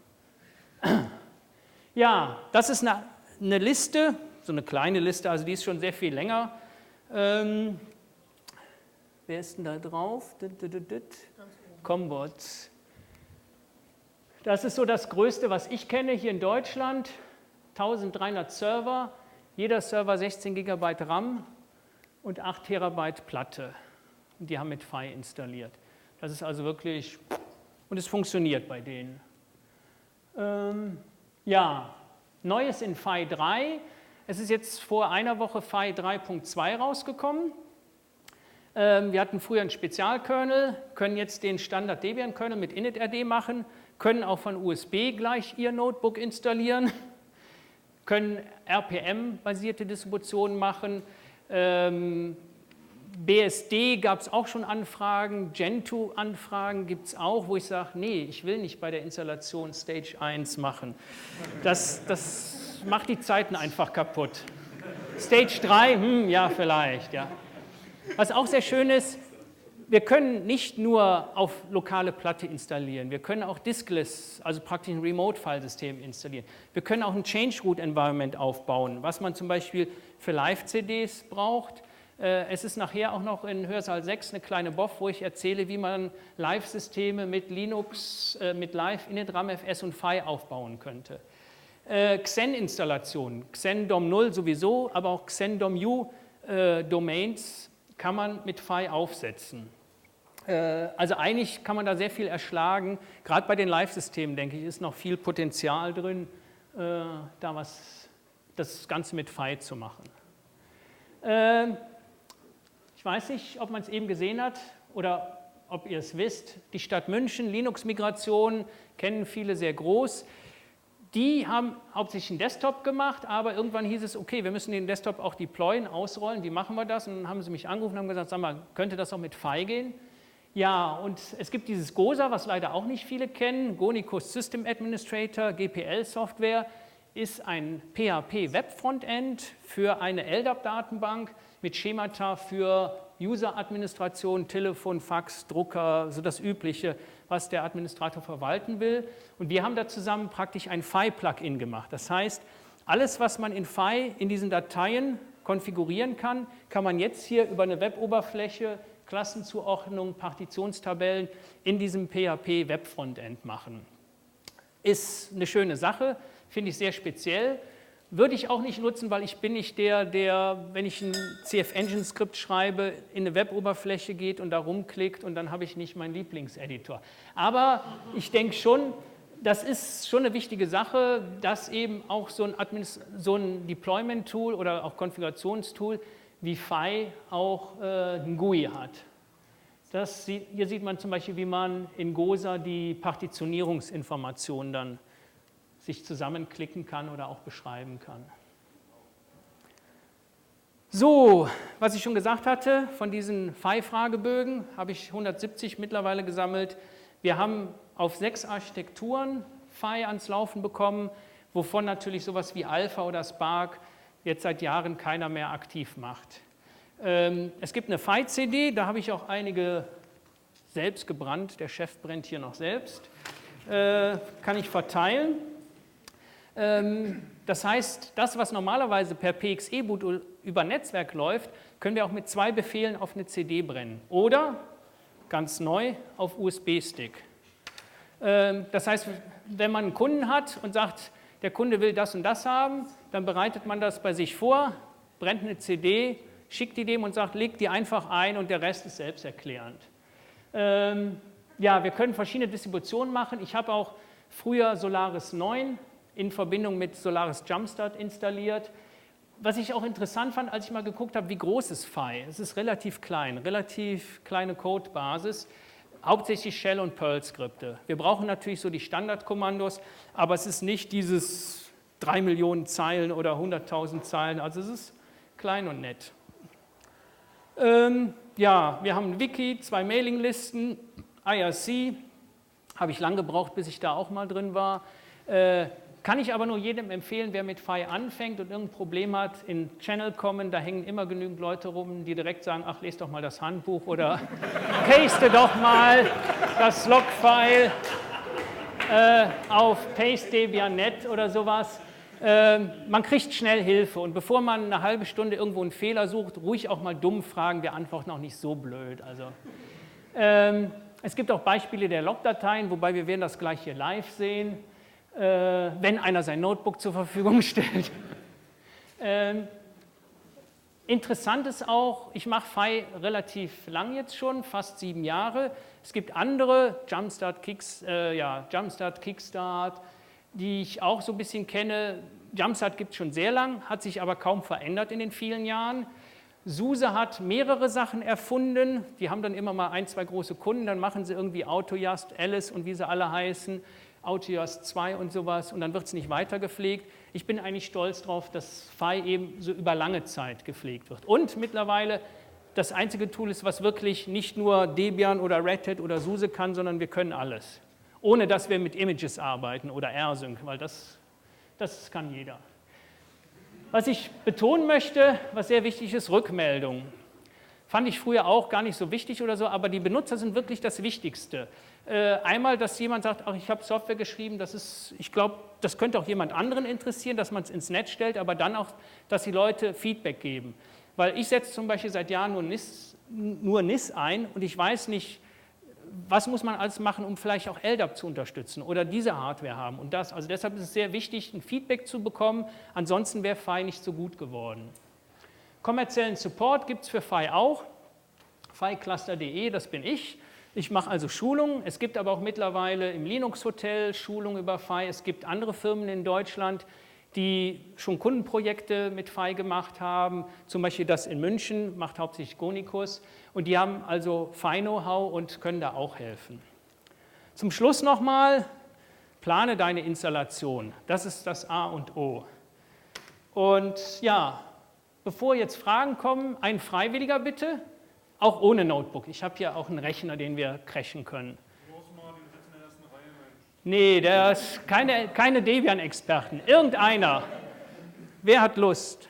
Ja, das ist eine, eine Liste, so eine kleine Liste, also die ist schon sehr viel länger. Ähm, wer ist denn da drauf? Combots. Das ist so das Größte, was ich kenne hier in Deutschland. eintausenddreihundert Server, jeder Server sechzehn Gigabyte RAM und acht Terabyte Platte. Die haben mit F I installiert. Das ist also wirklich, und es funktioniert bei denen. Ähm, ja, Neues in F I drei. Es ist jetzt vor einer Woche F I drei Punkt zwei rausgekommen. Ähm, wir hatten früher einen Spezialkernel, können jetzt den Standard Debian-Kernel mit initrd machen, können auch von U S B gleich Ihr Notebook installieren, können R P M-basierte Distributionen machen. Ähm, B S D gab es auch schon Anfragen, Gentoo-Anfragen gibt es auch, wo ich sage, nee, ich will nicht bei der Installation Stage eins machen. Das, das macht die Zeiten einfach kaputt. Stage drei, hm, ja, vielleicht, ja. Was auch sehr schön ist, wir können nicht nur auf lokale Platte installieren, wir können auch Diskless, also praktisch ein Remote-File-System installieren. Wir können auch ein Change-Root-Environment aufbauen, was man zum Beispiel für Live-C Ds braucht. Es ist nachher auch noch in Hörsaal sechs eine kleine B O F, wo ich erzähle, wie man Live-Systeme mit Linux, mit Live, initram F S und F I aufbauen könnte. Xen-Installationen, Xen-Dom null sowieso, aber auch Xen-Dom-U-Domains kann man mit F I aufsetzen. Also eigentlich kann man da sehr viel erschlagen. Gerade bei den Live-Systemen, denke ich, ist noch viel Potenzial drin, da was, das Ganze mit F I zu machen. Ich weiß nicht, ob man es eben gesehen hat oder ob ihr es wisst. Die Stadt München, Linux-Migration, kennen viele sehr groß. Die haben hauptsächlich einen Desktop gemacht, aber irgendwann hieß es, okay, wir müssen den Desktop auch deployen, ausrollen. Wie machen wir das? Und dann haben sie mich angerufen und haben gesagt, sag mal, könnte das auch mit F I gehen? Ja, und es gibt dieses GOSA, was leider auch nicht viele kennen, Gonicus System Administrator, G P L-Software, ist ein P H P-Web-Frontend für eine L D A P-Datenbank mit Schemata für User-Administration, Telefon, Fax, Drucker, so das Übliche, was der Administrator verwalten will. Und wir haben da zusammen praktisch ein F I-Plugin gemacht. Das heißt, alles, was man in F I in diesen Dateien konfigurieren kann, kann man jetzt hier über eine Web-Oberfläche, Klassenzuordnung, Partitionstabellen in diesem P H P-Web-Frontend machen. Ist eine schöne Sache, finde ich sehr speziell. Würde ich auch nicht nutzen, weil ich bin nicht der, der, wenn ich ein C F Engine Skript schreibe, in eine Web-Oberfläche geht und da rumklickt und dann habe ich nicht meinen Lieblingseditor. Aber ich denke schon, das ist schon eine wichtige Sache, dass eben auch so ein, so ein Deployment-Tool oder auch Konfigurationstool wie F I auch äh, ein G U I hat. Das, hier sieht man zum Beispiel, wie man in GOSA die Partitionierungsinformationen dann sich zusammenklicken kann oder auch beschreiben kann. So, was ich schon gesagt hatte, von diesen F I-Fragebögen habe ich hundertsiebzig mittlerweile gesammelt. Wir haben auf sechs Architekturen F I ans Laufen bekommen, wovon natürlich sowas wie Alpha oder Spark jetzt seit Jahren keiner mehr aktiv macht. Ähm, es gibt eine F I-C D, da habe ich auch einige selbst gebrannt, der Chef brennt hier noch selbst, äh, kann ich verteilen. Ähm, das heißt, das, was normalerweise per P X E-Boot über Netzwerk läuft, können wir auch mit zwei Befehlen auf eine C D brennen oder, ganz neu, auf U S B-Stick. Ähm, das heißt, wenn man einen Kunden hat und sagt, der Kunde will das und das haben, dann bereitet man das bei sich vor, brennt eine C D, schickt die dem und sagt, leg die einfach ein und der Rest ist selbsterklärend. Ähm, ja, wir können verschiedene Distributionen machen. Ich habe auch früher Solaris neun in Verbindung mit Solaris Jumpstart installiert. Was ich auch interessant fand, als ich mal geguckt habe, wie groß ist F I? Es ist relativ klein, relativ kleine Codebasis, hauptsächlich Shell- und Perl-Skripte. Wir brauchen natürlich so die Standardkommandos, aber es ist nicht dieses drei Millionen Zeilen oder hunderttausend Zeilen, also es ist klein und nett. Ähm, ja, wir haben ein Wiki, zwei Mailinglisten, I R C, habe ich lange gebraucht, bis ich da auch mal drin war. Äh, kann ich aber nur jedem empfehlen, wer mit F I anfängt und irgendein Problem hat, in Channel kommen, da hängen immer genügend Leute rum, die direkt sagen, ach, lest doch mal das Handbuch oder paste doch mal das Log-File äh, auf paste debian punkt net oder sowas. Man kriegt schnell Hilfe und bevor man eine halbe Stunde irgendwo einen Fehler sucht, ruhig auch mal dumm fragen, wir antworten auch nicht so blöd. Also, ähm, es gibt auch Beispiele der Logdateien, wobei wir werden das gleich hier live sehen, äh, wenn einer sein Notebook zur Verfügung stellt. ähm, interessant ist auch, ich mache F I relativ lang jetzt schon, fast sieben Jahre. Es gibt andere, Jumpstart, Kicks, äh, ja, Jumpstart, Kickstart, die ich auch so ein bisschen kenne. Jumpstart gibt es schon sehr lang, hat sich aber kaum verändert in den vielen Jahren. SUSE hat mehrere Sachen erfunden, die haben dann immer mal ein, zwei große Kunden, dann machen sie irgendwie Autojust, Alice und wie sie alle heißen, Autojust zwei und sowas und dann wird es nicht weiter gepflegt. Ich bin eigentlich stolz darauf, dass F I eben so über lange Zeit gepflegt wird. Und mittlerweile das einzige Tool ist, was wirklich nicht nur Debian oder Red Hat oder SUSE kann, sondern wir können alles. Ohne dass wir mit Images arbeiten oder R-Sync, weil das, das kann jeder. Was ich betonen möchte, was sehr wichtig ist, Rückmeldung. Fand ich früher auch gar nicht so wichtig oder so, aber die Benutzer sind wirklich das Wichtigste. Äh, einmal, dass jemand sagt, ach, ich habe Software geschrieben, das ist, ich glaube, das könnte auch jemand anderen interessieren, dass man es ins Netz stellt, aber dann auch, dass die Leute Feedback geben. Weil ich setze zum Beispiel seit Jahren nur N I S, nur N I S ein und ich weiß nicht, was muss man alles machen, um vielleicht auch L D A P zu unterstützen oder diese Hardware haben und das. Also deshalb ist es sehr wichtig, ein Feedback zu bekommen, ansonsten wäre F I nicht so gut geworden. Kommerziellen Support gibt es für F I auch, F I Cluster punkt de, das bin ich. Ich mache also Schulungen, es gibt aber auch mittlerweile im Linux Hotel Schulungen über F I, es gibt andere Firmen in Deutschland, die schon Kundenprojekte mit F I gemacht haben, zum Beispiel das in München, macht hauptsächlich Gonikus, und die haben also F I-Know-how und können da auch helfen. Zum Schluss nochmal, plane deine Installation, das ist das A und O. Und ja, bevor jetzt Fragen kommen, ein Freiwilliger bitte, auch ohne Notebook. Ich habe hier auch einen Rechner, den wir crashen können. Nee, der ist keine, keine Debian-Experten. Irgendeiner. Wer hat Lust?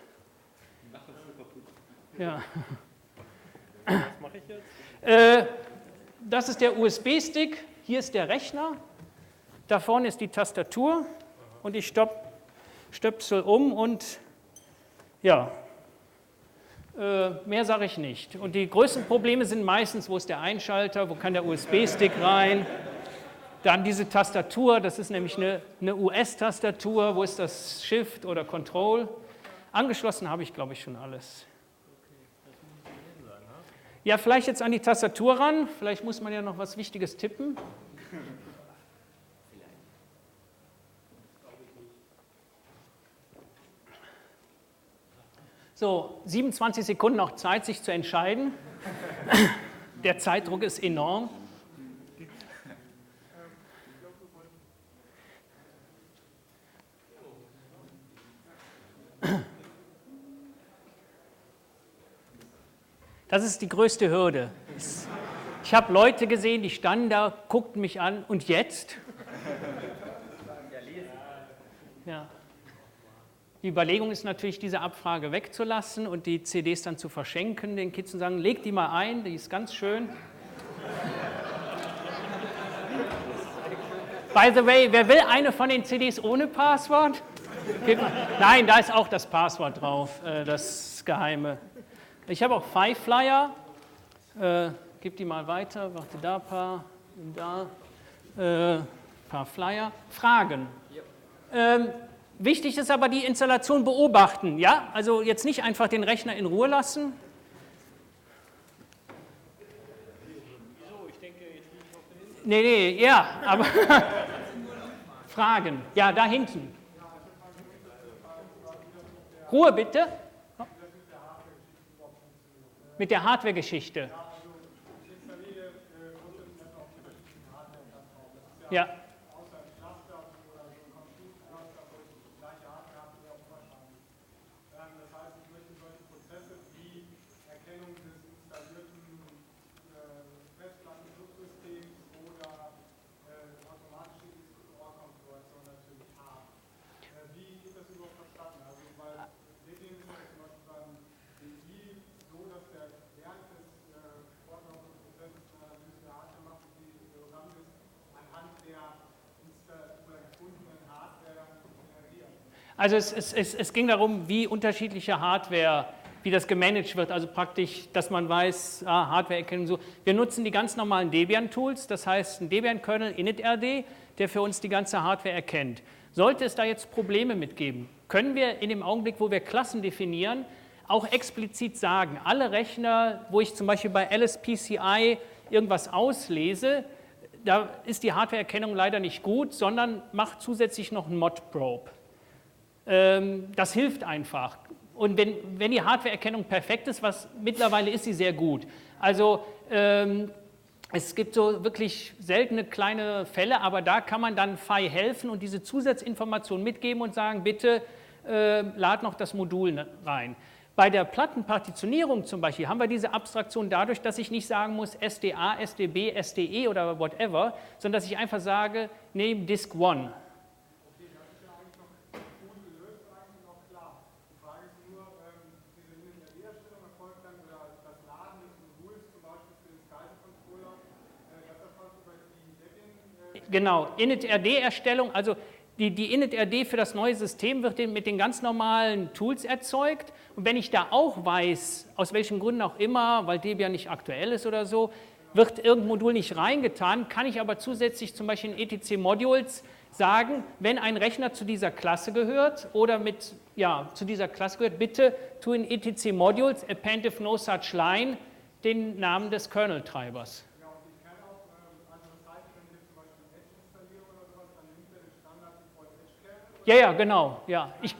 Ja. Was mache ich jetzt? Äh, das ist der U S B-Stick. Hier ist der Rechner. Da vorne ist die Tastatur. Und ich stopp, stöpsel um und ja, äh, mehr sage ich nicht. Und die größten Probleme sind meistens, wo ist der Einschalter, wo kann der U S B-Stick rein? Dann diese Tastatur, das ist nämlich eine, eine U S-Tastatur, wo ist das Shift oder Control? Angeschlossen habe ich, glaube ich, schon alles. Ja, vielleicht jetzt an die Tastatur ran, vielleicht muss man ja noch was Wichtiges tippen. So, siebenundzwanzig Sekunden noch Zeit, sich zu entscheiden. Der Zeitdruck ist enorm. Das ist die größte Hürde. Ich habe Leute gesehen, die standen da, guckten mich an und jetzt? Ja. Die Überlegung ist natürlich, diese Abfrage wegzulassen und die C Ds dann zu verschenken, den Kids, und sagen, leg die mal ein, die ist ganz schön. By the way, wer will eine von den C Ds ohne Passwort? Nein, da ist auch das Passwort drauf, das Geheime. Ich habe auch Five Flyer, äh, gib die mal weiter, warte, da ein paar, da, äh, paar Flyer. Fragen. Ähm, wichtig ist aber die Installation beobachten, ja? Also jetzt nicht einfach den Rechner in Ruhe lassen. Wieso? Ich denke, jetzt bin ich auf der Hilfe. Nee, nee, ja, aber Fragen. Ja, da hinten. Ruhe bitte. Mit der Hardware-Geschichte. Ja. Also es, es, es, es ging darum, wie unterschiedliche Hardware, wie das gemanagt wird, also praktisch, dass man weiß, ah, Hardware-Erkennung so. Wir nutzen die ganz normalen Debian-Tools, das heißt ein Debian-Kernel initRD, der für uns die ganze Hardware erkennt. Sollte es da jetzt Probleme mitgeben, können wir in dem Augenblick, wo wir Klassen definieren, auch explizit sagen, alle Rechner, wo ich zum Beispiel bei L S P C I irgendwas auslese, da ist die Hardware-Erkennung leider nicht gut, sondern macht zusätzlich noch einen Mod-Probe. Das hilft einfach. Und wenn, wenn die Hardware-Erkennung perfekt ist, was mittlerweile ist sie sehr gut. Also ähm, es gibt so wirklich seltene kleine Fälle, aber da kann man dann F I helfen und diese Zusatzinformationen mitgeben und sagen, bitte äh, lad noch das Modul rein. Bei der Plattenpartitionierung zum Beispiel haben wir diese Abstraktion dadurch, dass ich nicht sagen muss S D A, S D B, S D E oder whatever, sondern dass ich einfach sage, name Disk One. genau, Init-R D-Erstellung, also die, die Init-R D für das neue System wird mit den ganz normalen Tools erzeugt. Und wenn ich da auch weiß, aus welchen Gründen auch immer, weil Debian nicht aktuell ist oder so, wird irgendein Modul nicht reingetan, kann ich aber zusätzlich zum Beispiel in E T C-Modules sagen, wenn ein Rechner zu dieser Klasse gehört oder mit, ja, zu dieser Klasse gehört, bitte tu in E T C-Modules append if no such line den Namen des Kernel-Treibers. Ja, und ich kann auch, ähm, also das heißt, wenn ich zum Beispiel Edge installiere oder sowas, dann nimmt er den Standard Default Edge-Kernel. Ja, ja, genau. Ja, ich,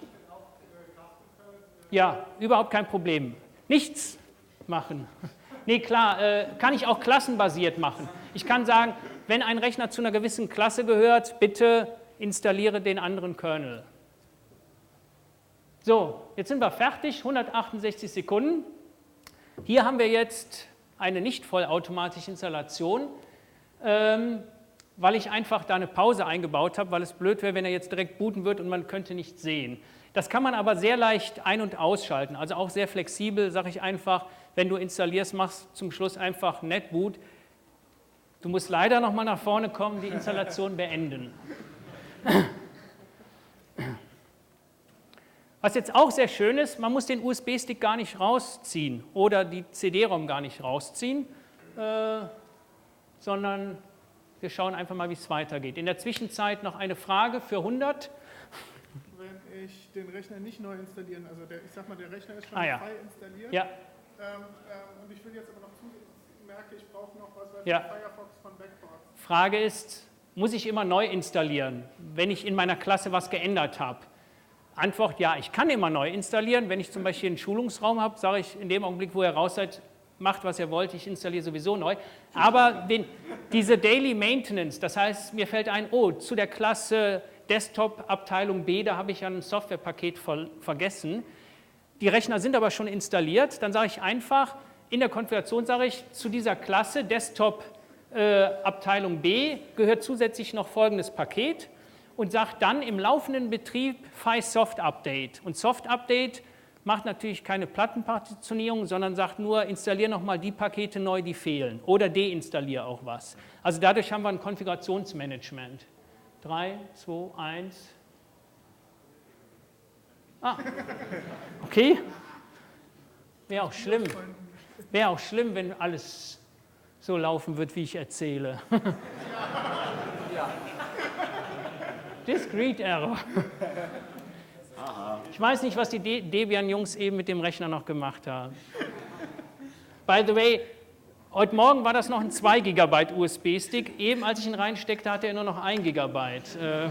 ja, überhaupt kein Problem. Nichts machen. Nee, klar, äh, kann ich auch klassenbasiert machen. Ich kann sagen, wenn ein Rechner zu einer gewissen Klasse gehört, bitte installiere den anderen Kernel. So, jetzt sind wir fertig, hundertachtundsechzig Sekunden. Hier haben wir jetzt eine nicht vollautomatische Installation, ähm, weil ich einfach da eine Pause eingebaut habe, weil es blöd wäre, wenn er jetzt direkt booten wird und man könnte nichts sehen. Das kann man aber sehr leicht ein- und ausschalten, also auch sehr flexibel, sage ich einfach, wenn du installierst, machst zum Schluss einfach Netboot. Du musst leider noch mal nach vorne kommen, die Installation beenden. Was jetzt auch sehr schön ist, man muss den U S B-Stick gar nicht rausziehen oder die C D-ROM gar nicht rausziehen, äh, sondern wir schauen einfach mal, wie es weitergeht. In der Zwischenzeit noch eine Frage für hundert. Wenn ich den Rechner nicht neu installieren, also der, ich sag mal, der Rechner ist schon Ah, ja. frei installiert. Ja, Ähm, ähm, und ich will jetzt aber noch zusätzlich, merke, ich brauche noch was, weiß Ja. ich, Firefox von Backboard. Frage ist, muss ich immer neu installieren, wenn ich in meiner Klasse was geändert habe? Antwort, ja, ich kann immer neu installieren. Wenn ich zum Beispiel einen Schulungsraum habe, sage ich in dem Augenblick, wo ihr raus seid, macht, was ihr wollt, ich installiere sowieso neu. Aber wenn diese Daily Maintenance, das heißt, mir fällt ein, oh, zu der Klasse Desktop-Abteilung B, da habe ich ja ein Softwarepaket ver vergessen. Die Rechner sind aber schon installiert, dann sage ich einfach, in der Konfiguration sage ich, zu dieser Klasse Desktop-Abteilung B gehört zusätzlich noch folgendes Paket und sage dann im laufenden Betrieb Fi Soft Update. Und Soft Update macht natürlich keine Plattenpartitionierung, sondern sagt nur, installiere nochmal die Pakete neu, die fehlen oder deinstalliere auch was. Also dadurch haben wir ein Konfigurationsmanagement. drei, zwei, eins. Ah, okay. Wäre auch schlimm. Wäre auch schlimm, wenn alles so laufen wird, wie ich erzähle. Discrete Error. Ich weiß nicht, was die De Debian-Jungs eben mit dem Rechner noch gemacht haben. By the way, heute Morgen war das noch ein zwei Gigabyte U S B-Stick. Eben als ich ihn reinsteckte, hatte er nur noch ein Gigabyte. Äh,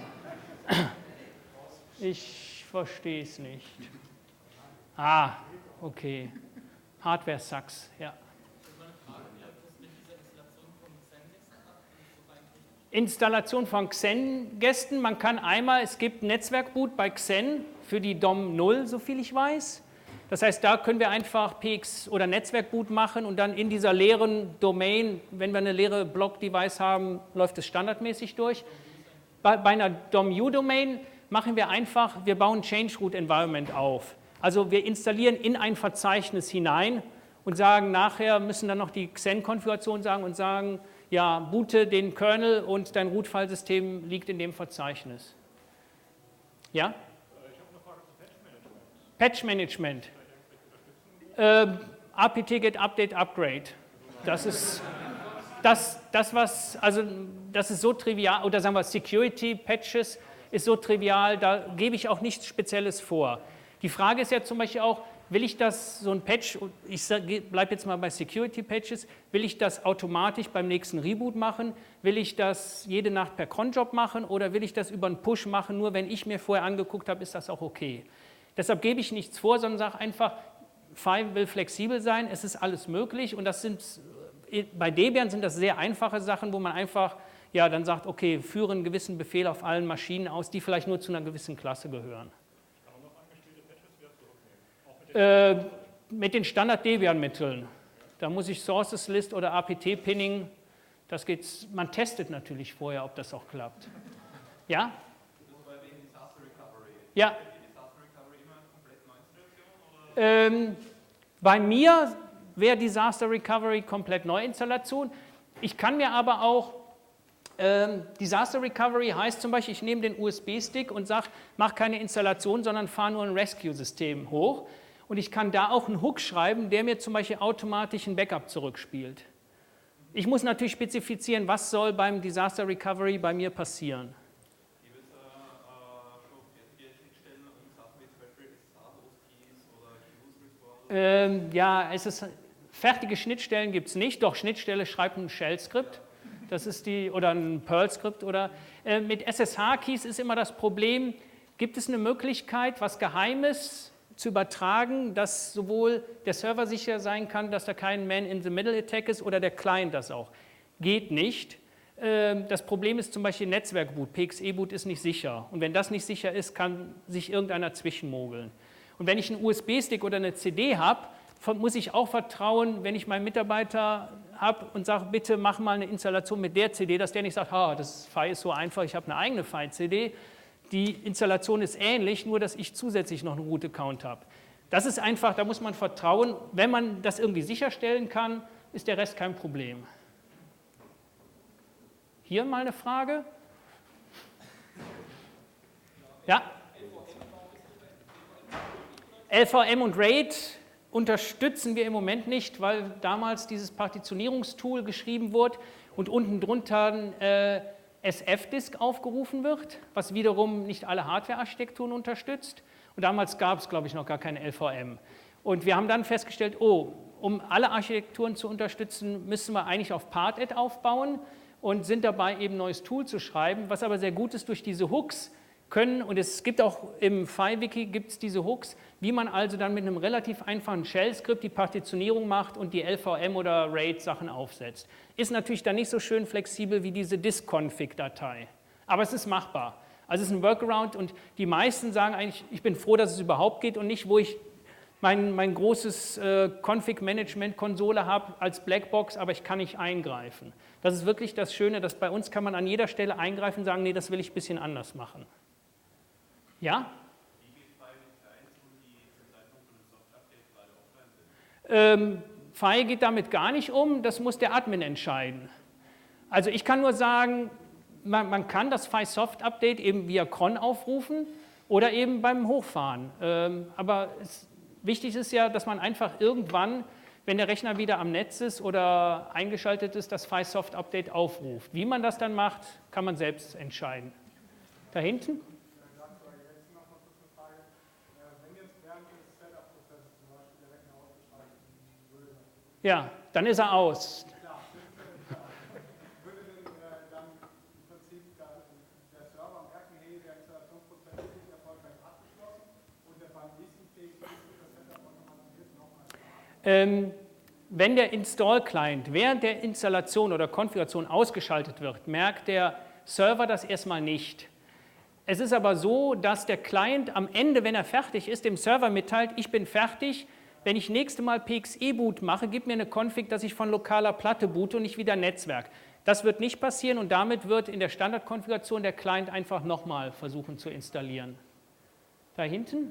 ich verstehe es nicht. Ah, okay. Hardware sucks, ja. Installation von Xen-Gästen. Man kann einmal, es gibt Netzwerkboot bei Xen für die D O M null, soviel ich weiß. Das heißt, da können wir einfach P X oder Netzwerkboot machen und dann in dieser leeren Domain, wenn wir eine leere Block-Device haben, läuft es standardmäßig durch. Bei, bei einer D O M-U-Domain machen wir einfach, wir bauen Change-Root-Environment auf. Also wir installieren in ein Verzeichnis hinein und sagen, nachher müssen dann noch die Xen-Konfiguration sagen und sagen, ja, boote den Kernel und dein Root-File-System liegt in dem Verzeichnis. Ja? Ich habe eine Frage zum Patch-Management. Patch-Management. Äh, A P T Get Update Upgrade. Das ist das, das, was, also das ist so trivial, oder sagen wir Security-Patches ist so trivial, da gebe ich auch nichts Spezielles vor. Die Frage ist ja zum Beispiel auch, will ich das, so ein Patch, ich bleibe jetzt mal bei Security-Patches, will ich das automatisch beim nächsten Reboot machen? Will ich das jede Nacht per Cronjob machen oder will ich das über einen Push machen, nur wenn ich mir vorher angeguckt habe, ist das auch okay? Deshalb gebe ich nichts vor, sondern sage einfach, Fi will flexibel sein, es ist alles möglich und das sind, bei Debian sind das sehr einfache Sachen, wo man einfach, ja, dann sagt, okay, führe einen gewissen Befehl auf allen Maschinen aus, die vielleicht nur zu einer gewissen Klasse gehören. Äh, mit den Standard-Debian-Mitteln. Da muss ich Sources List oder A P T-Pinning, das geht's, man testet natürlich vorher, ob das auch klappt. Ja? Das war wegen Disaster Recovery. Ja. Ist die Disaster Recovery immer komplett Neuinstallation? Ähm, bei mir wäre Disaster Recovery komplett Neuinstallation. Ich kann mir aber auch Ähm, Disaster Recovery heißt zum Beispiel, ich nehme den U S B-Stick und sage, mach keine Installation, sondern fahre nur ein Rescue-System hoch. Und ich kann da auch einen Hook schreiben, der mir zum Beispiel automatisch ein Backup zurückspielt. Ich muss natürlich spezifizieren, was soll beim Disaster Recovery bei mir passieren. Gibt es äh, schon fertige Schnittstellen und Sachen wie zum Beispiel S S H-Host-Keys oder Use-Restore? Ähm, ja, es ist, fertige Schnittstellen gibt es nicht, doch Schnittstelle schreibt ein Shell-Skript. Das ist die, oder ein Perl-Skript. Oder äh, mit S S H-Keys ist immer das Problem, gibt es eine Möglichkeit, was Geheimes zu übertragen, dass sowohl der Server sicher sein kann, dass da kein Man-in-the-Middle-Attack ist oder der Client das auch. Geht nicht. Äh, das Problem ist zum Beispiel Netzwerkboot. P X E-Boot ist nicht sicher. Und wenn das nicht sicher ist, kann sich irgendeiner zwischenmogeln. Und wenn ich einen U S B-Stick oder eine C D habe, muss ich auch vertrauen, wenn ich meinen Mitarbeiter habe und sage, bitte mach mal eine Installation mit der C D, dass der nicht sagt, ah, das F I ist so einfach, ich habe eine eigene F I-C D. Die Installation ist ähnlich, nur dass ich zusätzlich noch einen Root-Account habe. Das ist einfach, da muss man vertrauen. Wenn man das irgendwie sicherstellen kann, ist der Rest kein Problem. Hier mal eine Frage. Ja? L V M und RAID unterstützen wir im Moment nicht, weil damals dieses Partitionierungstool geschrieben wurde und unten drunter äh, S F-Disk aufgerufen wird, was wiederum nicht alle Hardware-Architekturen unterstützt. Und damals gab es, glaube ich, noch gar keine L V M. Und wir haben dann festgestellt, oh, um alle Architekturen zu unterstützen, müssen wir eigentlich auf Part-Add aufbauen und sind dabei, eben ein neues Tool zu schreiben, was aber sehr gut ist durch diese Hooks können, und es gibt auch im F I-Wiki gibt es diese Hooks, wie man also dann mit einem relativ einfachen Shell-Skript die Partitionierung macht und die L V M oder RAID-Sachen aufsetzt. Ist natürlich dann nicht so schön flexibel wie diese Disk-Config-Datei, aber es ist machbar. Also es ist ein Workaround und die meisten sagen eigentlich, ich bin froh, dass es überhaupt geht und nicht, wo ich mein, mein großes äh, Config-Management-Konsole habe als Blackbox, aber ich kann nicht eingreifen. Das ist wirklich das Schöne, dass bei uns kann man an jeder Stelle eingreifen und sagen, nee, das will ich ein bisschen anders machen. Ja? Wie geht es bei den Clients, wo die zum Zeitpunkt von dem Soft-Update gerade offline sind? Ähm, F I geht damit gar nicht um, das muss der Admin entscheiden. Also ich kann nur sagen, man, man kann das F I-Soft-Update eben via cron aufrufen oder eben beim Hochfahren. Ähm, aber es, wichtig ist ja, dass man einfach irgendwann, wenn der Rechner wieder am Netz ist oder eingeschaltet ist, das F I-Soft-Update aufruft. Wie man das dann macht, kann man selbst entscheiden. Da hinten? Ja, dann ist er aus. Würde denn äh, dann im Prinzip dann der Server merken, hey, der Installationsprozess ist nicht erfolgreich abgeschlossen und der beim nächsten P X E das Setup automatisiert nochmal startet? Ähm, wenn der Install-Client während der Installation oder Konfiguration ausgeschaltet wird, merkt der Server das erstmal nicht. Es ist aber so, dass der Client am Ende, wenn er fertig ist, dem Server mitteilt, ich bin fertig. Wenn ich nächste Mal P X E-Boot mache, gib mir eine Config, dass ich von lokaler Platte boote und nicht wieder Netzwerk. Das wird nicht passieren und damit wird in der Standardkonfiguration der Client einfach nochmal versuchen zu installieren. Da hinten?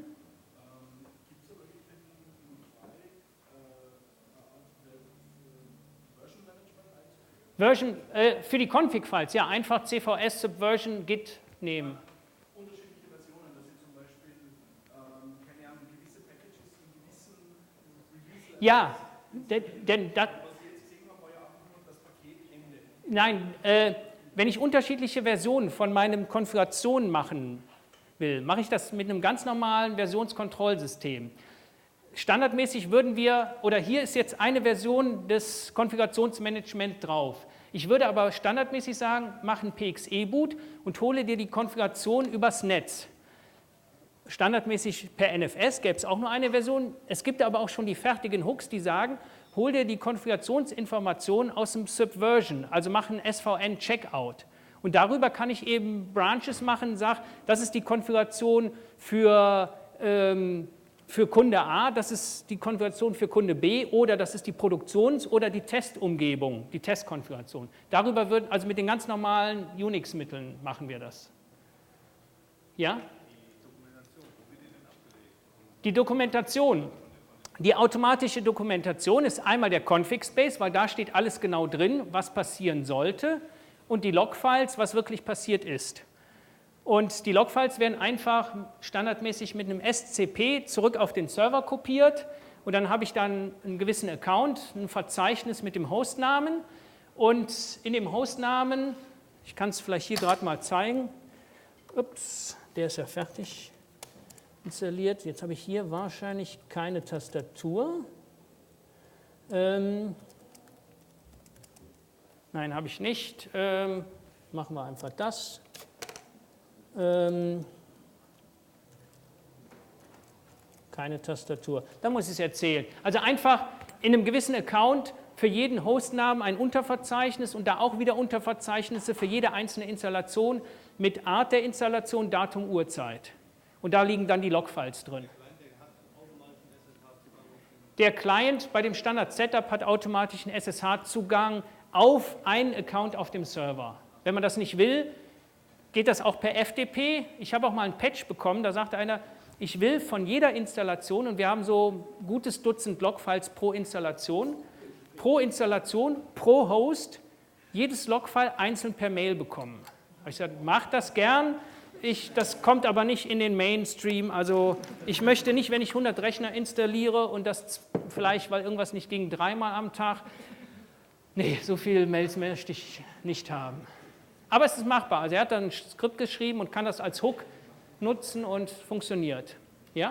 Version, äh, für die Config-Files, ja, einfach C V S Subversion Git nehmen. Unterschiedliche Versionen, dass Sie zum Beispiel, ähm, keine Ahnung, gewisse Packages in gewissen Release. Ja, denn, denn das. Was jetzt Sigma war ja einfach nur das Paket Ende. Nein, äh, wenn ich unterschiedliche Versionen von meinen Konfigurationen machen will, mache ich das mit einem ganz normalen Versionskontrollsystem. Standardmäßig würden wir, oder hier ist jetzt eine Version des Konfigurationsmanagements drauf. Ich würde aber standardmäßig sagen, mach ein P X E-Boot und hole dir die Konfiguration übers Netz. Standardmäßig per N F S gäbe es auch nur eine Version. Es gibt aber auch schon die fertigen Hooks, die sagen, hol dir die Konfigurationsinformationen aus dem Subversion, also mach ein S V N-Checkout. Und darüber kann ich eben Branches machen, sage, das ist die Konfiguration für, ähm, für Kunde A, das ist die Konfiguration für Kunde B oder das ist die Produktions- oder die Testumgebung, die Testkonfiguration. Darüber wird, also mit den ganz normalen Unix-Mitteln machen wir das. Ja? Die Dokumentation. Die automatische Dokumentation ist einmal der Config-Space, weil da steht alles genau drin, was passieren sollte. und die Logfiles, was wirklich passiert ist. Und die Logfiles werden einfach standardmäßig mit einem S C P zurück auf den Server kopiert und dann habe ich dann einen gewissen Account, ein Verzeichnis mit dem Hostnamen und in dem Hostnamen, ich kann es vielleicht hier gerade mal zeigen, ups, der ist ja fertig installiert, jetzt habe ich hier wahrscheinlich keine Tastatur. Ähm, nein, habe ich nicht. Ähm, machen wir einfach das. Ähm, keine Tastatur. Da muss ich es erzählen. Also einfach in einem gewissen Account für jeden Hostnamen ein Unterverzeichnis und da auch wieder Unterverzeichnisse für jede einzelne Installation mit Art der Installation, Datum, Uhrzeit. Und da liegen dann die Logfiles drin. Der Client bei dem Standard-Setup hat automatischen S S H-Zugang auf einen Account auf dem Server. Wenn man das nicht will, geht das auch per F T P. Ich habe auch mal einen Patch bekommen, da sagte einer, ich will von jeder Installation, und wir haben so ein gutes Dutzend Logfiles pro Installation, pro Installation, pro Host, jedes Logfile einzeln per Mail bekommen. Ich sagte, mach das gern, ich, das kommt aber nicht in den Mainstream. Also ich möchte nicht, wenn ich hundert Rechner installiere und das vielleicht, weil irgendwas nicht ging, dreimal am Tag. Nee, so viele Mails möchte ich nicht haben. Aber es ist machbar. Also er hat dann ein Skript geschrieben und kann das als Hook nutzen und funktioniert. Ja?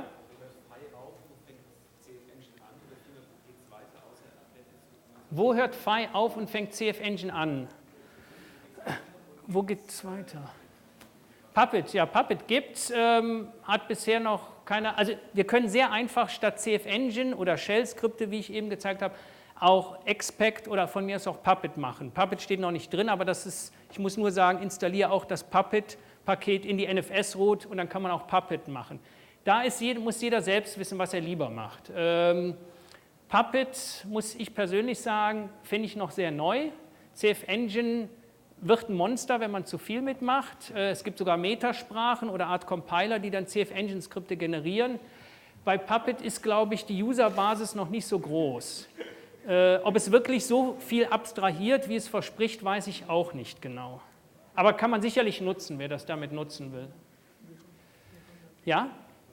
Wo hört Phi auf und fängt C F Engine an? Wo geht es weiter? Puppet, ja, Puppet gibt es, ähm, hat bisher noch keine, also wir können sehr einfach statt C F Engine oder Shell-Skripte, wie ich eben gezeigt habe, auch Expect oder von mir aus auch Puppet machen. Puppet steht noch nicht drin, aber das ist, ich muss nur sagen, installiere auch das Puppet-Paket in die N F S-Root und dann kann man auch Puppet machen. Da ist jeder, muss jeder selbst wissen, was er lieber macht. Ähm, Puppet, muss ich persönlich sagen, finde ich noch sehr neu. C F Engine wird ein Monster, wenn man zu viel mitmacht. Es gibt sogar Metasprachen oder Art Compiler, die dann C F Engine-Skripte generieren. Bei Puppet ist, glaube ich, die Userbasis noch nicht so groß. Äh, ob es wirklich so viel abstrahiert, wie es verspricht, weiß ich auch nicht genau. Aber kann man sicherlich nutzen, wer das damit nutzen will. Ja?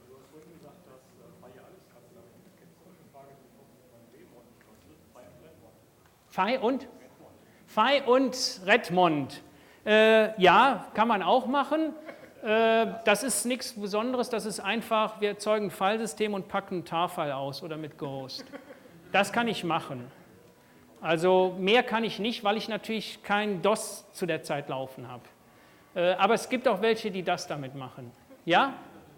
Phi und? Phi und Redmond. Äh, ja, kann man auch machen. Äh, das ist nichts Besonderes, das ist einfach, wir erzeugen ein Filesystem und packen ein Tar-File aus oder mit Ghost. Das kann ich machen. Also mehr kann ich nicht, weil ich natürlich kein DOS zu der Zeit laufen habe. Äh, aber es gibt auch welche, die das damit machen. Ja?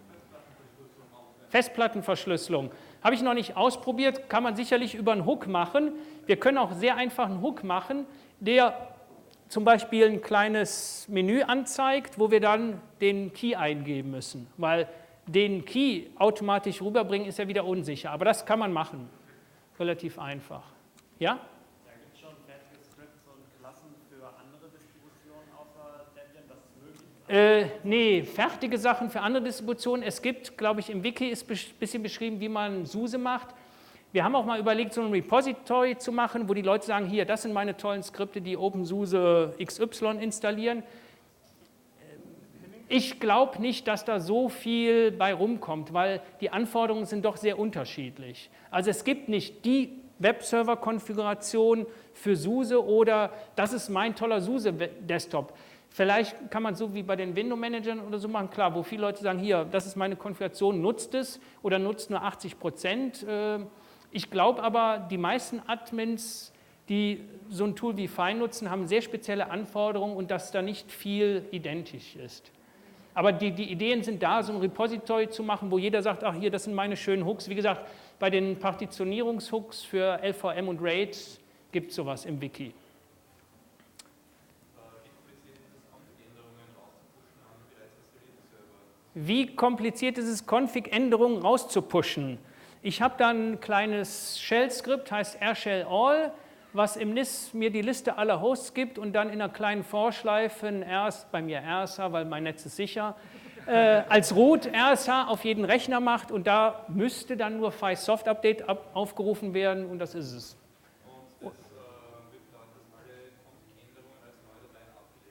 Festplattenverschlüsselung. Habe ich noch nicht ausprobiert, kann man sicherlich über einen Hook machen. Wir können auch sehr einfach einen Hook machen, der zum Beispiel ein kleines Menü anzeigt, wo wir dann den Key eingeben müssen. Weil den Key automatisch rüberbringen ist ja wieder unsicher. Aber das kann man machen. Relativ einfach. Ja? Da gibt es schon fertige Scripts und Klassen für andere Distributionen außer Debian, das ist möglich. Äh, nee, fertige Sachen für andere Distributionen. Es gibt, glaube ich, im Wiki ist ein bisschen beschrieben, wie man SUSE macht. Wir haben auch mal überlegt, so ein Repository zu machen, wo die Leute sagen, hier, das sind meine tollen Skripte, die OpenSUSE X Y installieren. Ich glaube nicht, dass da so viel bei rumkommt, weil die Anforderungen sind doch sehr unterschiedlich. Also es gibt nicht die Webserver-Konfiguration für SUSE oder das ist mein toller SUSE-Desktop. Vielleicht kann man so wie bei den Window-Managern oder so machen, klar, wo viele Leute sagen, hier, das ist meine Konfiguration, nutzt es oder nutzt nur achtzig Prozent. Ich glaube aber, die meisten Admins, die so ein Tool wie Phi nutzen, haben sehr spezielle Anforderungen und dass da nicht viel identisch ist. Aber die, die Ideen sind da, so ein Repository zu machen, wo jeder sagt, ach hier, das sind meine schönen Hooks. Wie gesagt, bei den Partitionierungshooks für L V M und RAID gibt es sowas im Wiki. Wie kompliziert ist es, Config-Änderungen rauszupushen? Ich habe dann ein kleines Shell-Skript, heißt rshell-all, was im N I S mir die Liste aller Hosts gibt und dann in einer kleinen Vorschleife ein R S, bei mir R S H, weil mein Netz ist sicher, äh, als Root R S H auf jeden Rechner macht und da müsste dann nur Phi Soft Update ab, aufgerufen werden und das ist es. Und das äh, wird dann, dass alle Config-Änderungen als neue Dateien abgelegt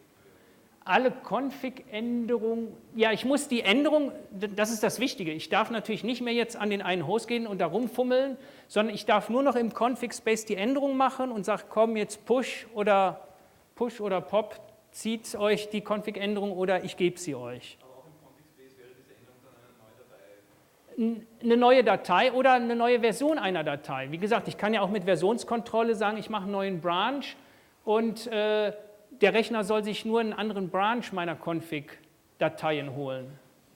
alle Config-Änderungen, ja, ich muss die Änderung, das ist das Wichtige, ich darf natürlich nicht mehr jetzt an den einen Host gehen und da rumfummeln, sondern ich darf nur noch im Config-Space die Änderung machen und sage, komm, jetzt Push oder Push oder Pop, zieht euch die Config-Änderung oder ich gebe sie euch. Aber auch im Config-Space wäre diese Änderung dann eine neue Datei? Eine neue Datei oder eine neue Version einer Datei. Wie gesagt, ich kann ja auch mit Versionskontrolle sagen, ich mache einen neuen Branch und äh, der Rechner soll sich nur einen anderen Branch meiner Config-Dateien holen.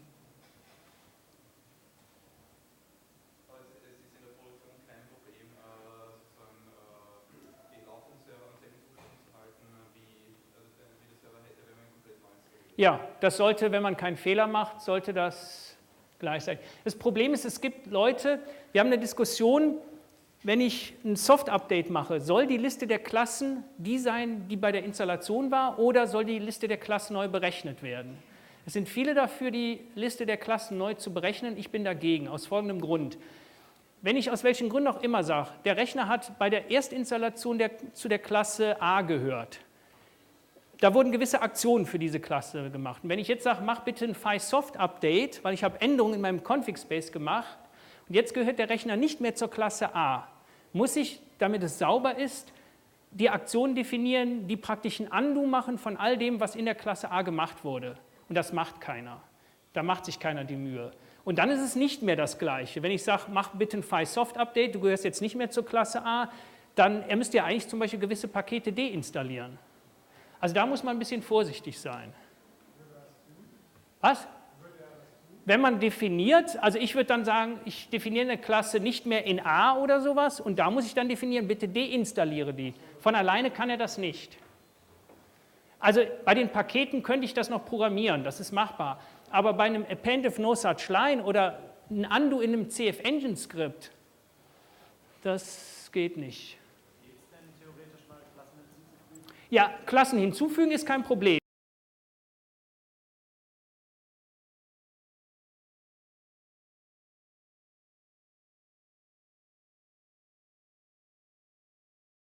Aber es, es ist in der Produktion kein Problem, äh, sozusagen äh, die laufenden Server am selben Zustand zu halten, wie, also, wie der Server hätte, wenn man ihn komplett neu installiert. Ja, das sollte, wenn man keinen Fehler macht, sollte das gleich sein. Das Problem ist, es gibt Leute, wir haben eine Diskussion, wenn ich ein Soft-Update mache, soll die Liste der Klassen die sein, die bei der Installation war, oder soll die Liste der Klassen neu berechnet werden? Es sind viele dafür, die Liste der Klassen neu zu berechnen. Ich bin dagegen, aus folgendem Grund. Wenn ich aus welchen Gründen auch immer sage, der Rechner hat bei der Erstinstallation der, zu der Klasse A gehört, da wurden gewisse Aktionen für diese Klasse gemacht. Und wenn ich jetzt sage, mach bitte ein Phi-Soft-Update, weil ich habe Änderungen in meinem Config-Space gemacht, und jetzt gehört der Rechner nicht mehr zur Klasse A, muss ich, damit es sauber ist, die Aktionen definieren, die praktisch ein Undo machen von all dem, was in der Klasse A gemacht wurde. Und das macht keiner. Da macht sich keiner die Mühe. Und dann ist es nicht mehr das Gleiche. Wenn ich sage, mach bitte ein Phi-Soft-Update, du gehörst jetzt nicht mehr zur Klasse A, dann er müsste ja eigentlich zum Beispiel gewisse Pakete deinstallieren. Also da muss man ein bisschen vorsichtig sein. Was? Wenn man definiert, also ich würde dann sagen, ich definiere eine Klasse nicht mehr in A oder sowas und da muss ich dann definieren, bitte deinstalliere die. Von alleine kann er das nicht. Also bei den Paketen könnte ich das noch programmieren, das ist machbar. Aber bei einem Append of no such line oder ein Undo in einem C F Engine Skript, das geht nicht. Ja, Klassen hinzufügen ist kein Problem.